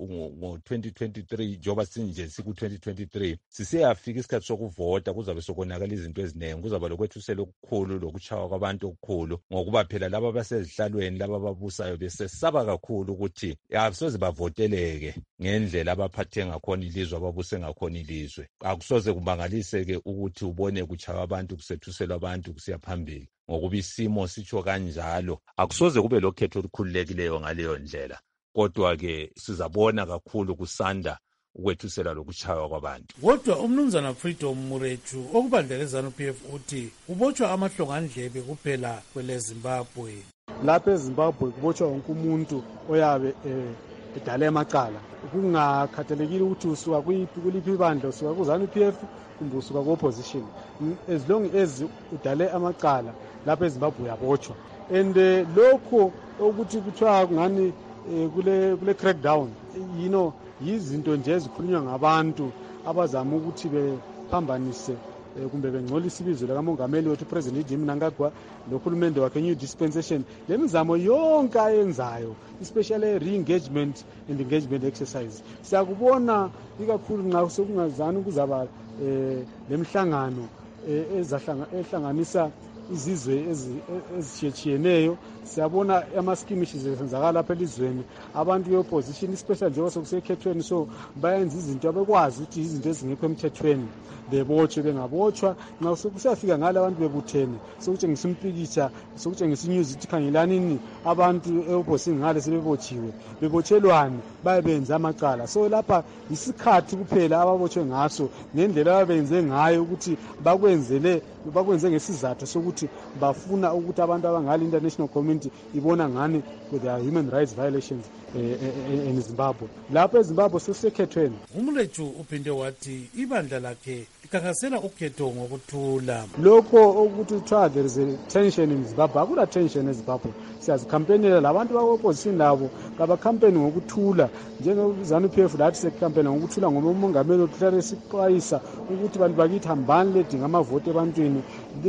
ngo-2023 njoba sinje siku-2023 sisiyafika isikhathi sokuvota kuzabe sokonakala izinto eziningi kuzaba lokwethusela okukhulu lokuchawa kwabantu okukhulu ngokuba phela laba basezihlalweni laba ababusayo besesaba kakhulu ukuthi akusoze bavoteleke ngendlela abaphathe ngakhona ilizwe ababuse ngakhona ilizwe akusoze kubangalise ukuthi ubone kuchawa abantu kusethuselwa abantu kusiya phambili ngokuba isimo sitsho kanjalo akusoze kube lokhetho olukhululekileyo ngaleyo ndlela kodwa-ke sizabona kakhulu kusanda ukwethusela lokuchaywa kwabantu. Kodwa umnumzana Freedom Murechu okubandlela ZANU-PF uthi kubotshwa amahlongandlebe kuphela kwele Zimbabwe. Lapha eZimbabwe kubotshwa wonke umuntu oyabe edale amacala kungakhathalekile ukuthi usuka kuliphi ibandla usuka kuZANU-PF kumbe usuka ku-opposition as long as udale amacala lapha eZimbabwe uyabotshwa and lokho ukuthi kuthiwa kungani kule crackdown yizinto nje ezikhulunywa ngabantu abazama ukuthi bephambanise kumbe bengcolisa ibizo likamongameli wethu uPresident Jimmy Mnangagwa nohulumende wakhe new dispensation lemizamo yonke ayenzayo especially re-engagement and engagement exercise siyakubona ikakhulu nxa sekungazani kuzaba lemhlangano ehlanganisa izizwe ezitshiyeneyo siyabona amaskimishi zenzakala lapha elizweni abantu be-opposition especially njengoba sokusekhethweni so bayenza izinto abekwazi ukuthi izinto ezingekho emthethweni bebotshwe bengabotshwa nxa sokusiyafika ngale abantu bebuthene sokutshengisa impikitsha sokutshengisa inews ukuthi khangelanini abantu e-opposition ngale sebebotshiwe bebotshelwani bayebenza amacala so lapha isikhathi kuphela ababotshwe ngaso ngendlela ababenze ngayo ukuthi bakwenze ngesizathu sokuthi bafuna ukuthi abantu abangale international community ibona ngani with their human rights violations in Zimbabwe. Lapha eZimbabwe sesikhethweni. Umlechu uphinde wathi ibandla lakhe likhankasela ukhetho ngokuthula. Lokho ukuthi kuthiwa there is a tension in Zimbabwe akula tension eZimbabwe siyazikhampenela labantu bako-opposition labo kabakhampeni ngokuthula njenge-ZANU-PF lathi sekhampeni ngokuthula ngoba umongameli uhlale sixwayisa ukuthi bantu bakithi hambani ledinga amavoti ebantwini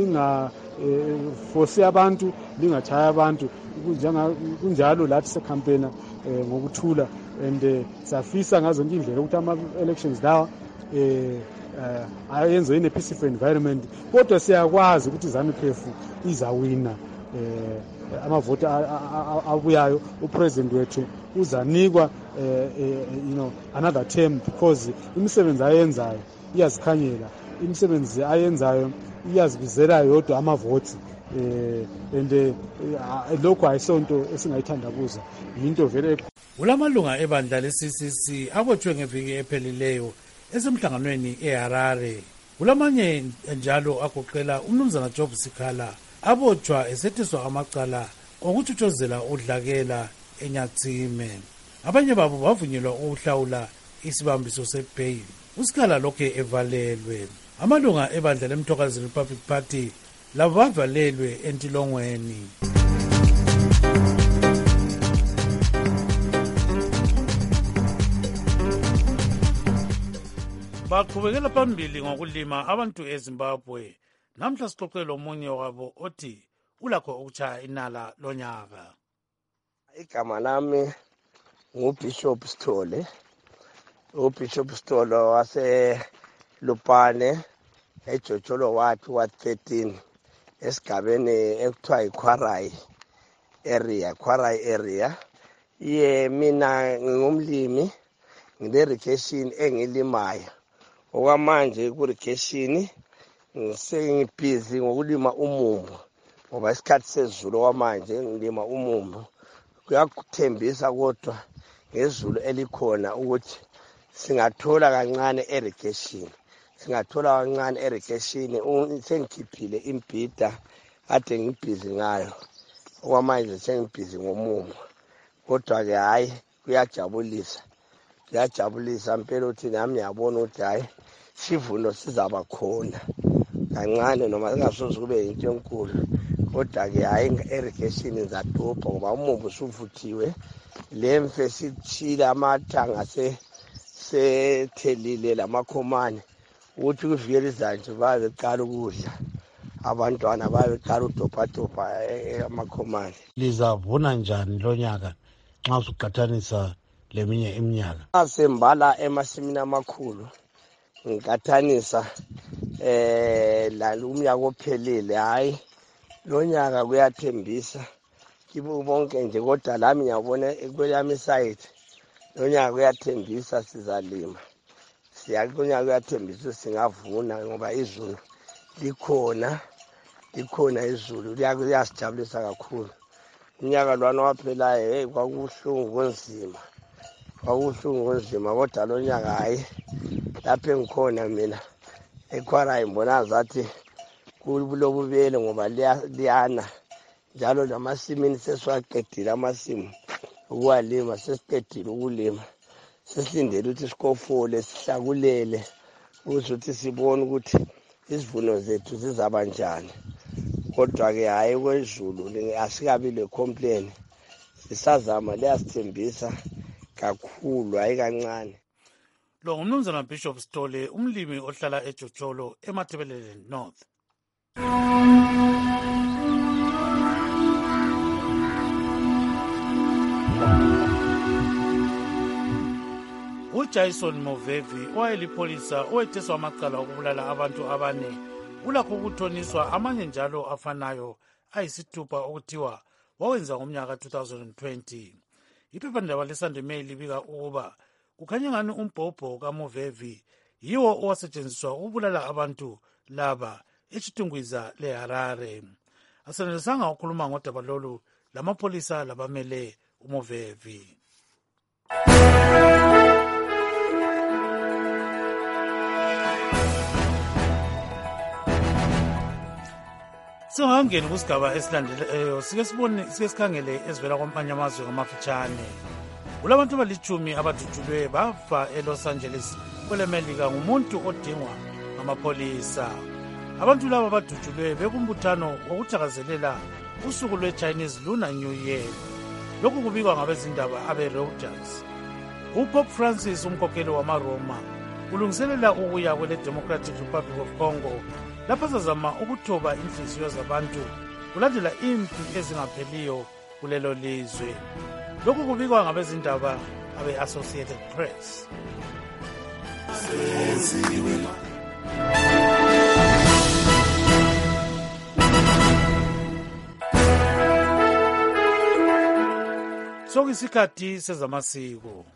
force abantu lingachaya abantu kunjalo lathi sekhampena ngokuthula and safisa ngazo zonke indlela ukuthi ama-elections lawa ayenziwe in a peaceful environment kodwa siyakwazi ukuthi ZANU-PF izawina amavoti abuyayo upresident wethu uzanikwa another term because imisebenzi ayenzayo iyazikhanyela imisebenzi ayenzayo iyazibizela yodwa amavoti and lokho ayisonto esingayithandabuza yinto vele ulamalunga ebandla le-CCC abotshwe ngeviki ephelileyo esemhlanganweni eHarare kulamanye njalo agoqela umnumzana Job Sikhala abotshwa esethiswa amacala okuthuthuzela udlakela eNyatsime abanye babo bavunyelwa ukuhlawula isibambiso sebheyili uSikhala lokhe evalelwe amalunga ebandla leMthokazi Republic Party labo bavalelwe entilongweni. Baqhubekela phambili ngokulima abantu eZimbabwe. Namhla sixoxele omunye wabo othi ulakho ukuchaya inala lonyaka. Igama lami nguBishop Sithole. uBishop Sithole wase Lupane eJojolo wathi wa13 esigabeni ekuthiwa iQuarai area. Ye mina ngumlimi ngile-irrigation engilimayo. Okwamanje ku-irrigation sengibhizi ngokulima umumbu ngoba isikhathi sezulu okwamanje ngilima umumbu. Kuyakuthembisa kodwa ngezulu elikhona ukuthi singathola kancane irrigation. Sengikhiphile imbhida kade ngibhizi ngayo. Okwamanje sengibhizi ngomumbu. Kodwa-ke hhayi kuyajabulisa mpela ukuthi nami ngiyabona ukuthi hhayi isivuno sizaba khona kancane noma singasoze kube yinto enkulu. Kodwa-ke hhayi irrigation izadobha ngoba umumbu usuvuthiwe. Le mfe sitshile amathanga sethelile lamakhomane ukuthi kuvikela izayo nje babe beqala ukudla. Abantwana babe beqala udobhadobha amakhomane. Lizavuna njani lo nyaka nxa usuqathanisa leminye iminyaka? Nxa sembala emasimini amakhulu ngikathanisa umnyaka ophelile, hhayi lo nyaka kuyathembisa kibo bonke nje, kodwa lami ngiyabona kweyami isayidi lo nyaka kuyathembisa sizalima. Lo nyaka kuyathembisa singavuna ngoba izulu likhona izulu liyasijabulisa kakhulu. Unyaka lwana waphelayo kwakubuhlungu kunzima kodwa lo nyaka hhayi lapho engikhona mina ekhwarayi ngibona zathi kulobubele ngoba liyana njalo namasimini sesiwaqedile amasimu ukuwalima, sesiqedile ukulima. Sesilindele ukuthi sikofole sihlakulele ukuthi sibone ukuthi isivuno zethu zizaba njani. Kodwa-ke hhayi kwezulu asikabi le-complain. Sisazama liyasithembisa kakhulu, hhayi kancane. Lo ngumnumzana Bishop Sithole, umlimi ohlala eJojolo eMatabeleland North. uJason Movevi owayelipholisa owetheswa amacala okubulala abantu abane ulakho ukuthoniswa amanye njalo afanayo ayisithupha okuthiwa wawenza ngomnyaka 2020. Iphephandaba leSunday Mail libika ukuba kukhanya ngani umbhobho kaMovevi yiwo owasetshenziswa ukubulala abantu laba echitungwiza leHarare. Asenelisanga ukukhuluma ngodaba lolu lamapholisa labamele uMovevi. Singangeni kusigaba esilandelayo sike sikhangele ezivela kwamanye amazwe ngamafitshane. Kulabantu abalitshumi abadutshulwe bafa eLos Angeles kwelemelika ngumuntu odingwa ngamapholisa. Abantu laba badutshulwe bekumbuthano wokuthakazelela usuku lwe-Chinese Lunar New Year. Lokhu kubikwa ngabezindaba abe-Reuters. uPope Francis, umkhokheli wamaRoma, ulungiselela ukuya kwele-Democratic Republic of Congo lapho azazama ukuthoba inhliziyo zabantu kulandela impi ezingapheliyo kulelo lizwe. Lokhu kubikwa ngabezindaba abe-Associated Press. Sokuyisikhathi sezamasiko.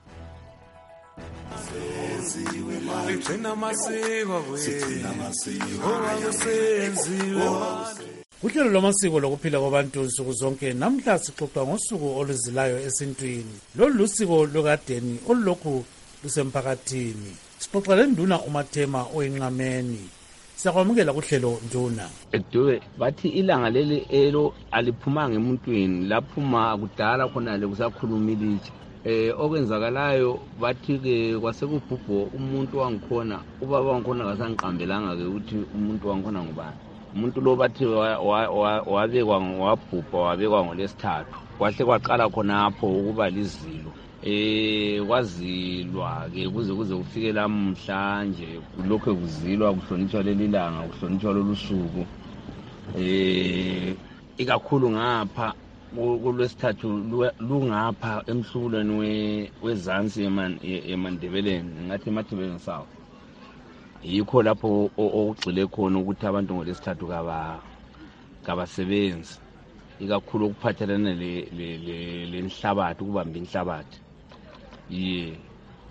Kuhlelo lwamasiko lokuphila kwabantu nsuku zonke namhla sixoxa ngosuku oluzilayo esintwini. Lolu lusiko lokadeni olulokhu lusemphakathini. Sixoxa lenduna uMathema oyinqameni. Siyakwamukela kuhlelo nduna. Eduwe bathi ilanga leli elo aliphumanga emuntwini, laphuma kudala khona lekusakhuluma ilitshe. Okwenzakalayo bathi ke kwasekubhubho umuntu wangikhona, ubaba wangikhona kasangiqambelanga ke ukuthi umuntu wangikhona ngubani. Umuntu lo bathi wabekwa wabhubha ngolesithathu. Kwahle kwaqala khonapho ukuba lizilo. Kwazilwa ke kuze kufike namhlanje lokho kuzilwa kuhlonitshwa leli langa, kuhlonitshwa lolusuku. Ikakhulu ngapha kulwesithathu lungapha emhlubulweni wezansi eMandebeleni, ngathi eMatabeleland South. Yikho lapho okugcile khona ukuthi abantu ngolesithathu kabasebenzi, ikakhulu ukuphathelana lenhlabathi, ukubamba inhlabathi.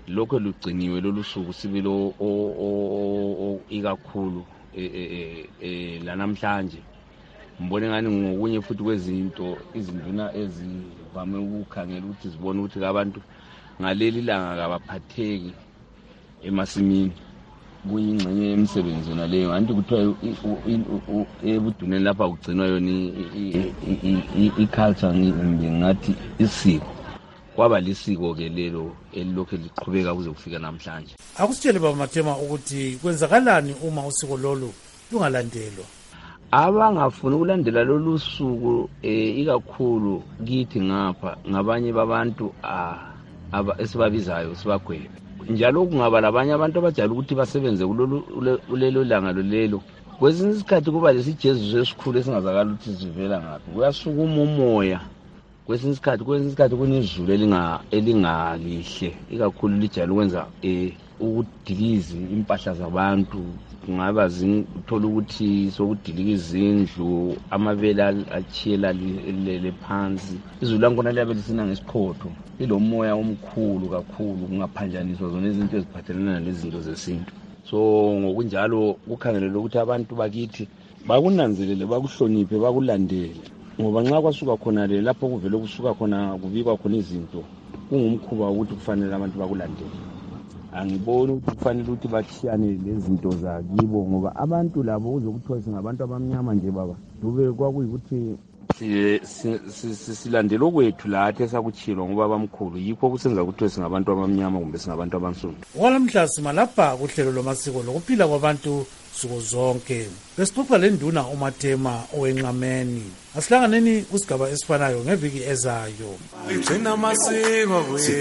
lokho lugciniwe lolu suku sibilo ikakhulu lanamhlanje. Mbone ngani ngokunye futhi kwezinto izinduna ezivame ukukhangela ukuthi zibone ukuthi abantu ngaleli langa kabaphatheki emasimini. Kuyingxenye yemisebenzi naleyo anti kuthiwa ebuduneni lapha kugcinwa yona i-culture ngathi isiko. Kwaba lisiko ke lelo elilokhu liqhubeka kuze kufika namhlanje. Akusitshele Baba Mathema ukuthi kwenzakalani uma usiko lolu lungalandelwa. Abangafuni ukulandela lolu suku ikakhulu kithi ngapha ngabanye babantu esibabizayo sibagwebe. Njalo kungaba labanye abantu abajala ukuthi basebenze kulelo langa lolelo. Kwesinye isikhathi kuba lesijeziso esikhulu esingazakala ukuthi sivela ngaphi. Kuyasukuma umoya. Kwesinye isikhathi kunizulu elingalihle ikakhulu lijala ukwenza ukudiliza impahla zabantu. Kungaba uthola ukuthi sokudilika izindlu, amabele achiyela lele phansi. Izulu langona liyabe lisina ngesiqhotho. Ilomoya omkhulu kakhulu kungaphanjaniswa zona izinto eziphathelana lezinto zesintu. So ngokunjalo kukhangelelwe ukuthi abantu bakithi bakunanzelele, bakuhloniphe, bakulandele. Ngoba nxa kwasuka khona le lapho kuvele kusuka khona kubikwa khona izinto kungumkhuba ukuthi kufanele abantu bakulandele. Angiboni ukuthi kufanele ukuthi bathiyane lezinto zakibo ngoba abantu labo uzokuthiwa singabantu abamnyama nje baba. Dube kwakuyikuthi silandela okwethu lathi esakutshilo ngoba bamkhulu yikho kusenza ukuthi singabantu abamnyama kumbe singabantu abansundu. Okwamhla simalapha kuhlelo lomasiko lokuphila kwabantu suku zonke. Besixoxa lenduna uMathema owenqameni. Asihlanganeni kusigaba esifanayo ngeviki ezayo. Sigcina amasiko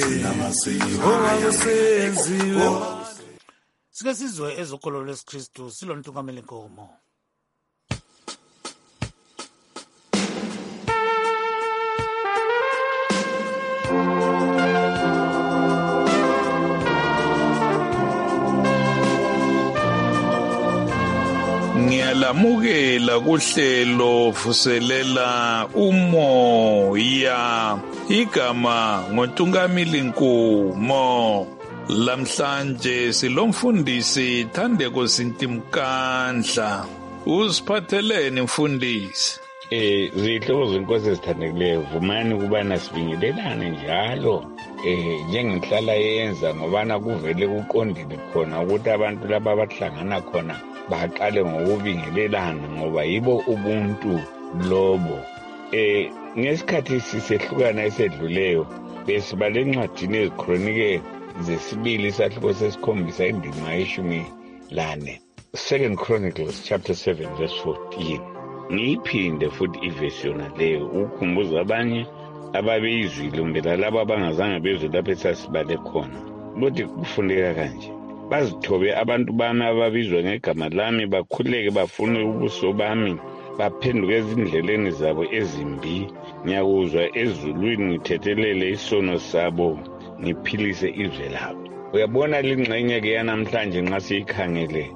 ongakusenziwe. Sike sizwe ezokholo lwesikristu silontungameli Nkomo. Ngiyalamukela kuhlelo vuselela umoya igama ngoNtungameli Nkomo. Lamhlanje silomfundisi Thandeko Sintimkandla. Usiphatheleni mfundisi? Zihlobo zenkosi ezithandekileyo, vumani ukubana sibingelelane njalo njengenhlala yenza ngobana kuvele kuqondile khona ukuthi abantu laba abahlangana khona baqale ngokubingelelana ngoba yibo ubuntu lobo. Ngesikhathi sisehlukana esedluleyo besibale encwadini ezikronike zesibili isahluko sesikhombisa indima ye-14, 2 Chronicles chapter 7 verse 14. Ngiyiphinde futhi ivesi yona leyo ukhumbuza abanye ababeyizwile kumbe lalabo abangazange bezwe lapho esasibale khona. Kodwa kufundeka kanje: bazithobe abantu bami ababizwa ngegama lami, bakhuleke bafune ubuso bami, baphenduke ezindleleni zabo ezimbi. Ngiyakuzwa ezulwini ngithethelele isono sabo, ngiphilise izwe labo. Uyabona lingxenye ke yanamhlanje nxa siyikhangele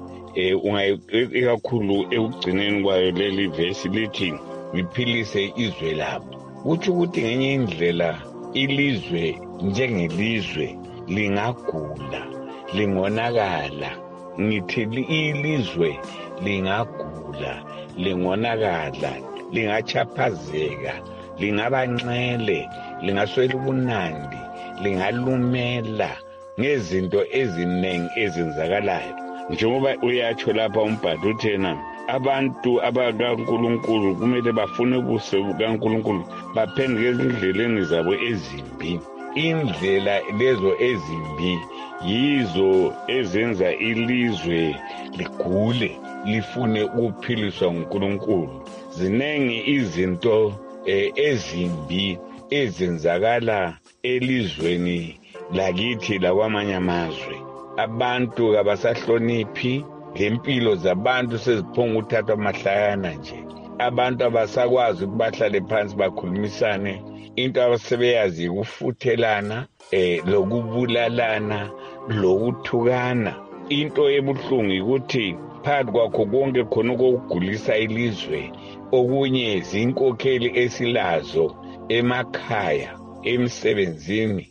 ikakhulu ekugcineni kwayo leli vesi lithi ngiphilise izwe labo. Kutsho ukuthi ngenye indlela ilizwe njengelizwe lingagula, lingonakala. Ngithi ilizwe lingagula, lingonakala, lingachaphazeka, lingabanxele, lingaswela ubunandi, lingalumela ngezinto eziningi ezenzakalayo. Njengoba uyatsho lapha umbhalo uthena abantu abakaNkulunkulu kumele bafune ubuso bukaNkulunkulu, baphenduke ezindleleni zabo ezimbi. Indlela lezo ezimbi yizo ezenza ilizwe ligule, lifune ukuphiliswa nguNkulunkulu. Zinengi izinto ezimbi ezenzakala elizweni lakithi lakwamanye amazwe. Abantu abasahloniphi, lempilo zabantu seziphonga uthatha amahlayana nje. Abantu abasakwazi ukubahlale phansi bakhulumisane, into abasebeyazi ukufuthelana, lokubulalana, lokuthukana. Into ebuhlungu ukuthi phakathi kwakho konke khona ukugulisa ilizwe, okunye zinkokheli esilazo emakhaya, emsebenzini,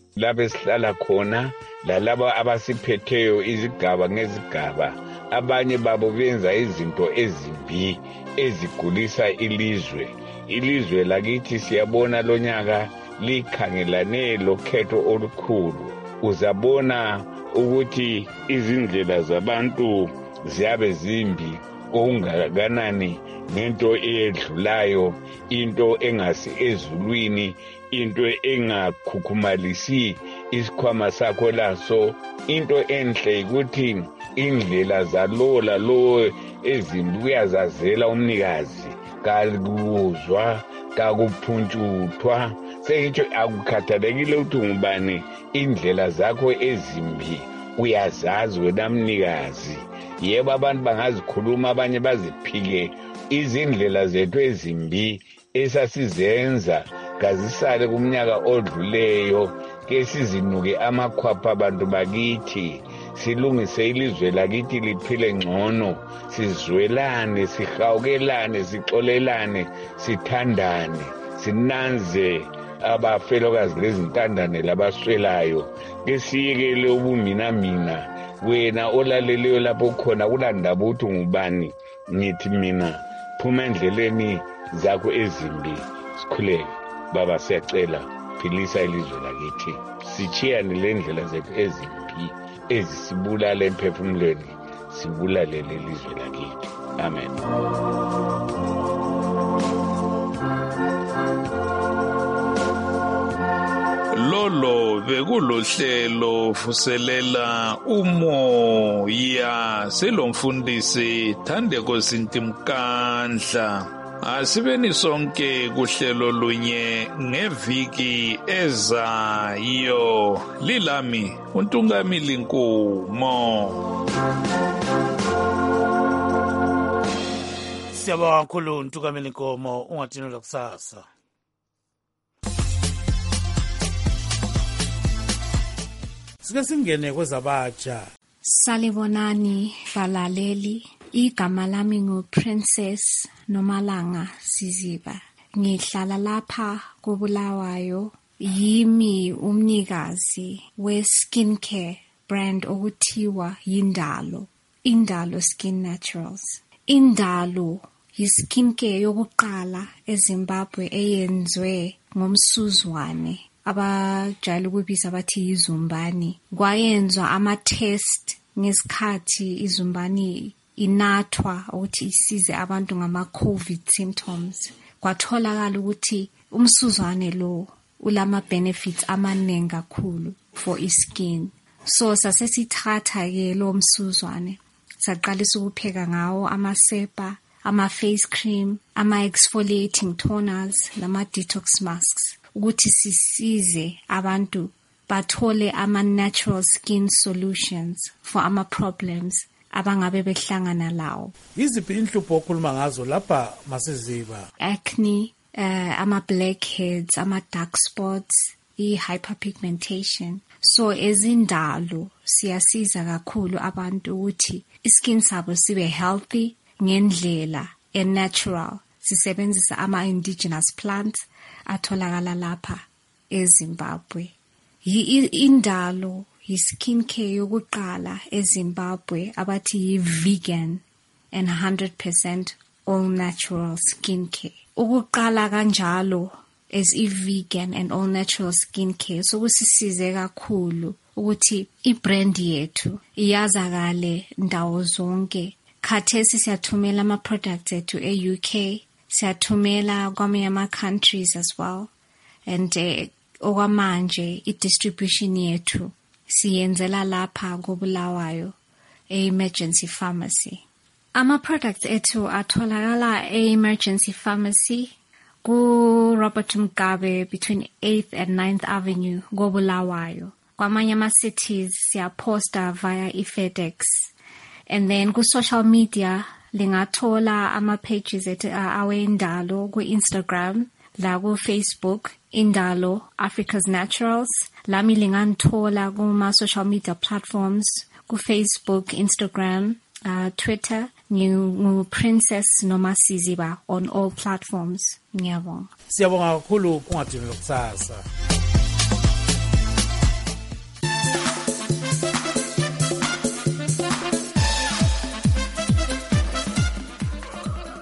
lapho esihlala khona lalabo abasiphetheyo izigaba ngezigaba abanye babo benza izinto ezimbi ezigulisa ilizwe lakithi siyabona lonyaka likhangelane lokhetho olukhulu uzabona ukuthi izindlela zabantu ziyabe zimbi okungakanani nento eyedlulayo into engasi ezulwini into engakhukhumalisi isikhwama sakho laso into enhle ukuthi indlela zalola lo ezimbi uyazazela umnikazi kakuzwa kakuphuntshwa sengitsho akukhathalekile ukuthi ngubani indlela zakho ezimbi uyazazi wena mnikazi yebo abantu bangazikhuluma abanye baziphike izindlela zethu ezimbi esasizenza kazisale kumnyaka odluleyo ke sizinuke amakhwapha abantu bakithi silungise ilizwe lakithi liphile ngcono sizwelane sihawukelane sixolelane sithandane sinanze abafelokazi lezintandane labaswelayo ke siyekele ubumina wena olaleleyo lapho khona kulandaba ukuthi ngubani ngithi mina phuma endleleni zakho ezimbi sikhuleke baba siyacela philisa ilizwe lakithi sichiyane lendlela zethu ezimbi ezisibulala emphefumulweni sibulale lelizwe lakithi amen. Lolo bekulohlelo vuselela umoya selomfundisi Thandeko Sintimkandla. Asibeni sonke kuhlelo lunye ngeviki ezayo. Lilami uNtungamili Nkumo. Siyabonga kakhulu uNtungamili Nkumo, ungathini kusasa. Sike singene kwezabatsha. Salibonani balaleli, igama lami nguPrincess Nomalanga Siziba. Ngihlala lapha koBulawayo, yimi umnikazi we-skincare brand okuthiwa Indalo. Indalo Skin Naturals. Indalo yi-skincare yokuqala eZimbabwe eyenzwe ngomsuzwane abajayele ukubiza bathi izumbani. Kwayenzwa ama-test ngesikhathi izumbani inathwa ukuthi isize abantu ngama-COVID symptoms. Kwatholakala ukuthi umsuzwane lo ulama benefits amaningi kakhulu for iskin. So sasesithatha ke lo msuzwane saqalisa ukupheka ngawo amasepa, ama-face cream, ama-exfoliating toners, nama-detox masks ukuthi sisize abantu bathole ama-natural skin solutions for ama-problems abangabe behlangana lawo. Yiziphi inhlupho okhuluma ngazo lapha Masiziba? Acne, ama-blackheads, ama-dark spots, i-hyperpigmentation. So ezindalo siyasiza kakhulu abantu ukuthi iskin sabo sibe healthy ngendlela natural. Sisebenzisa ama-indigenous plants atholakala lapha eZimbabwe. Indalo yi-skincare yokuqala eZimbabwe abathi yi-vegan and 100% all natural skincare. Ukuqala kanjalo as i-vegan and all natural skincare so kusisize kakhulu ukuthi i-brand yethu iyazakale ndawo zonke. Khathesi siyathumela ama-products ethu e-UK, siyathumela kwamanye ama-countries as well, and okwamanje i-distribution yethu siyenzela lapha koBulawayo e-emergency pharmacy. Ama-products ethu atholakala e-emergency pharmacy ku-Robert Mugabe between 8th and 9th Avenue koBulawayo. Kwamanye ama-cities siyaposta via i-FedEx. And then ku-social media lingathola ama-pages ethu awendalo ku-Instagram, la ku-Facebook, Indalo Africa's Naturals. Lami linganthola kuma-social media platforms, ku-Facebook, Instagram, Twitter, ngu-Princess Nomasiziba on all platforms. Ngiyabonga. Siyabonga kakhulu ungathini lokusasa.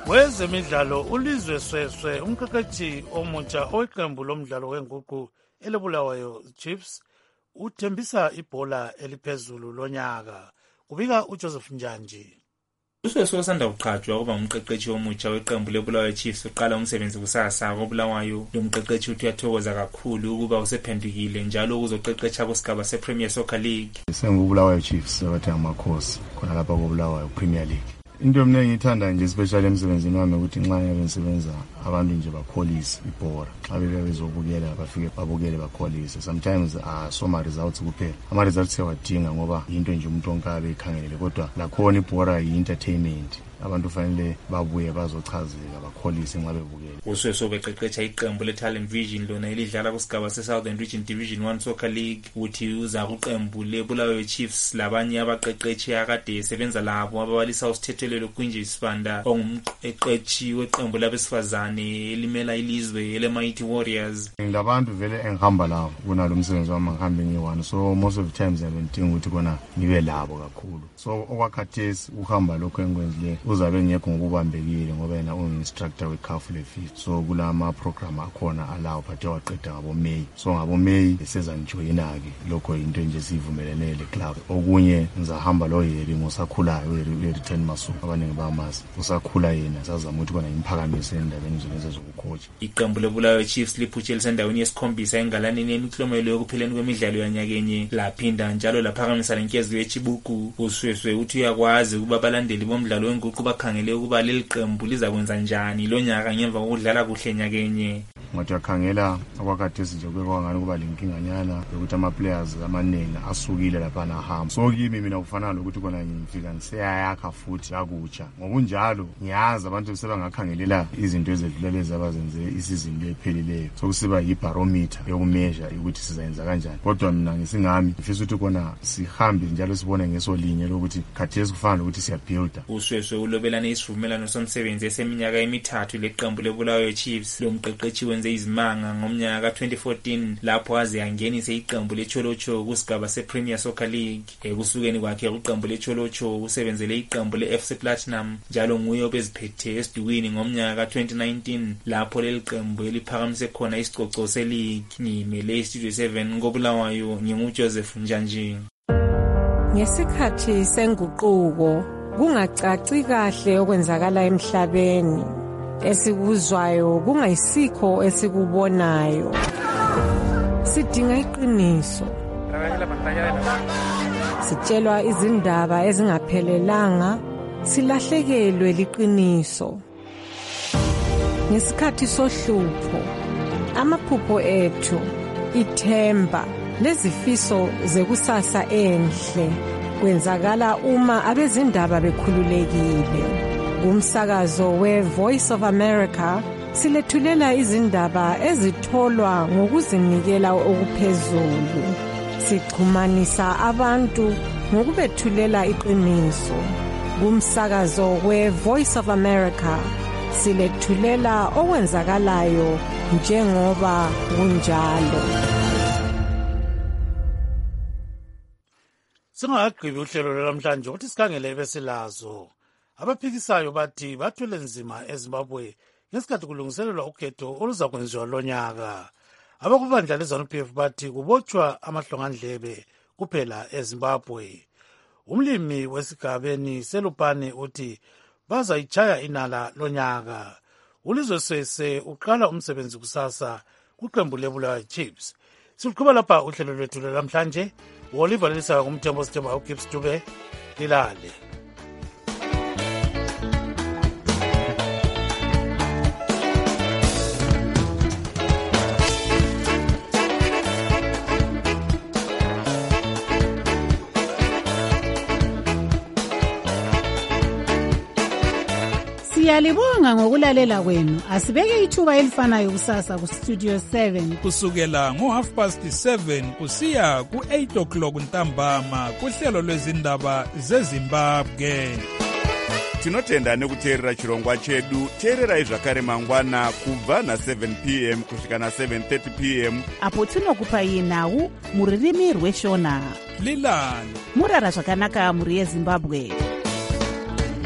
Kwezemidlalo uLizwe Sweswe umqeqeshi omutsha oweqembu lomdlalo wenguqu elebulawayo Chiefs uthembisa ibhola eliphezulu lonyaka. Kubika uJoseph Njanji. Usweswe osanda kuqhatshwa kuba umqeqeshi omutsha weqembu lebulawayo Chiefs uqala umsebenzi kusasa kobulawayo. Lo mqeqeshi uthi uyathokoza kakhulu ukuba usephendukile njalo ukuzoqeqesha kusigaba sePremier Soccer League. Sengubulawayo Chiefs abathe amakhosi khona lapha kobulawayo Premier League. Into mina ngiyithanda nje especially emsebenzini wami ukuthi nxa ngabe ngisebenza abantu nje bakholise ibhola. Xa bezobukela bafike babukele bakholise. Sometimes soma results kuphela. Ama results siyawadinga ngoba into nje umuntu onke abe ikhangelele kodwa lakhona ibhola yi-entertainment. Abantu fanele babuye bazochazeka bakholise nxa bebukela. Usweswe beqeqesha iqembu leTalent Vision lona elidlala kusigaba seSouthern Region Division 1 Soccer League. Uthi uza kuqembu lebulawayo Chiefs labanye abaqeqeshi akade esebenza labo ababalisa usithethelelo kwinje isibanda ongumqeqeshi weqembu labesifazane elimela ilizwe eleMighty Warriors. Ngabantu vele engihamba labo kunalo umsebenzi wami ngihambe ngiyi-1 so most of the times ngidinga ukuthi kona ngibe labo kakhulu. So okwakhathesi uhamba lokho engikwenzileyo uzabe ngekho ngokubambekile ngoba yena uyi-instructor we-CAF le-FIFA. So kulama program akhona alawo phathe waqeda ngabo May. So ngabo May esezangijoyina-ke lokho into nje sivumelene le-club. Okunye ngizahamba lo Yeri ngosakhulayo we-Return Masuku abaningi bamazi. Usakhula yena sazama ukuthi kona imphakamise endabeni zokukhotsha. Iqembu lebulawayo Chiefs liphuthe lisendaweni yesikhombisa engalaneni yemiklomelo yokupheleni kwemidlalo yanyakenye laphinda njalo laphakamisa lenkezo yechibuku. Usweswe uthi uyakwazi ukuba abalandeli bomdlalo wenguqu bakhangele ukuba leli qembu liza kwenza njani lo nyaka ngemva kokudlala kuhle nyakenye. Ngathi yakhangela okwakhathesi nje kwangani kuba lenkinganyana yokuthi ama-players amaningi asukile lapha nahamba. So kimi mina kufanele ukuthi kona ngifika ngiseyayakha futhi kakutsha. Ngokunjalo ngiyazi abantu sebangakhangelela izinto ezedlulele ezabazenze isizini lephelileyo. So kusiba yi-barometer yokumeasure ukuthi sizayenza kanjani. Kodwa mina ngisingami ngifisa ukuthi kona sihambe njalo sibone ngesolinye lokuthi khathesi kufanele ukuthi siyabuilda. Usweswe ulobelane isivumelano somsebenzi eseminyaka emithathu leqembu lebulawayo Chiefs. Lo mqeqeshi wenze izimanga ngomnyaka ka-2014 lapho aze angenise iqembu leCholocho kusigaba sePremier Soccer League. Ekusukeni kwakhe kuqembu leCholocho usebenzele iqembu leFC Platinum njalo nguye obeziphethe esidukwini ngomnyaka ka-2019 lapho leli qembu eliphakamise khona isicoco se-league. Ngimele iStudio 7 kobulawayo nginguJoseph Njanji. Ngesikhathi senguquko kungacaci kahle okwenzakala emhlabeni. Esikuzwayo kungayisikho esikubonayo. Sidinga iqiniso. Sitshelwa izindaba ezingaphelelanga, silahlekelwe liqiniso. Ngesikhathi sohlupho, amaphupho ethu, ithemba, lezifiso zekusasa enhle kwenzakala uma abezindaba bekhululekile. Kumsakazo we-Voice of America silethulela izindaba ezitholwa ngokuzinikela okuphezulu. Sixhumanisa abantu ngokubethulela iqiniso. Kumsakazo we-Voice of America silethulela okwenzakalayo njengoba kunjalo. Singakagqibi uhlelo lwamhlanje ukuthi sikhangele besilazo. Abaphikisayo bathi bathwele nzima eZimbabwe ngesikhathi kulungiselelwa ukhetho oluza kwenziwa lonyaka. Abakubandla leZANU-PF bathi kubotshwa amahlongandlebe kuphela eZimbabwe. Umlimi wesigabeni seLupane uthi bazayitshaya inala lonyaka. uLizwe Sweswe uqala umsebenzi kusasa kuqembu lebulawayo Chiefs. Siluqhuba lapha uhlelo lwethu namhlanje. Oliver Lisa ngumthembo sithemba uGibbs Dube lilale. Siyalibonga ngokulalela kwenu. Asibeke ithuba elifanayo kusasa kuStudio 7 kusukela ngo7:30 kusiya ku8 o'clock ntambama kuhlelo lwezindaba zeZimbabwe. Tinotenda nekuteerera chirongwa chedu. Teererai zvakare mangwana kubva na7 p.m. kusvika na7:30 p.m. apo tinokupai nhau muririmi rweshona. Lilani murara zvakanaka muri yeZimbabwe.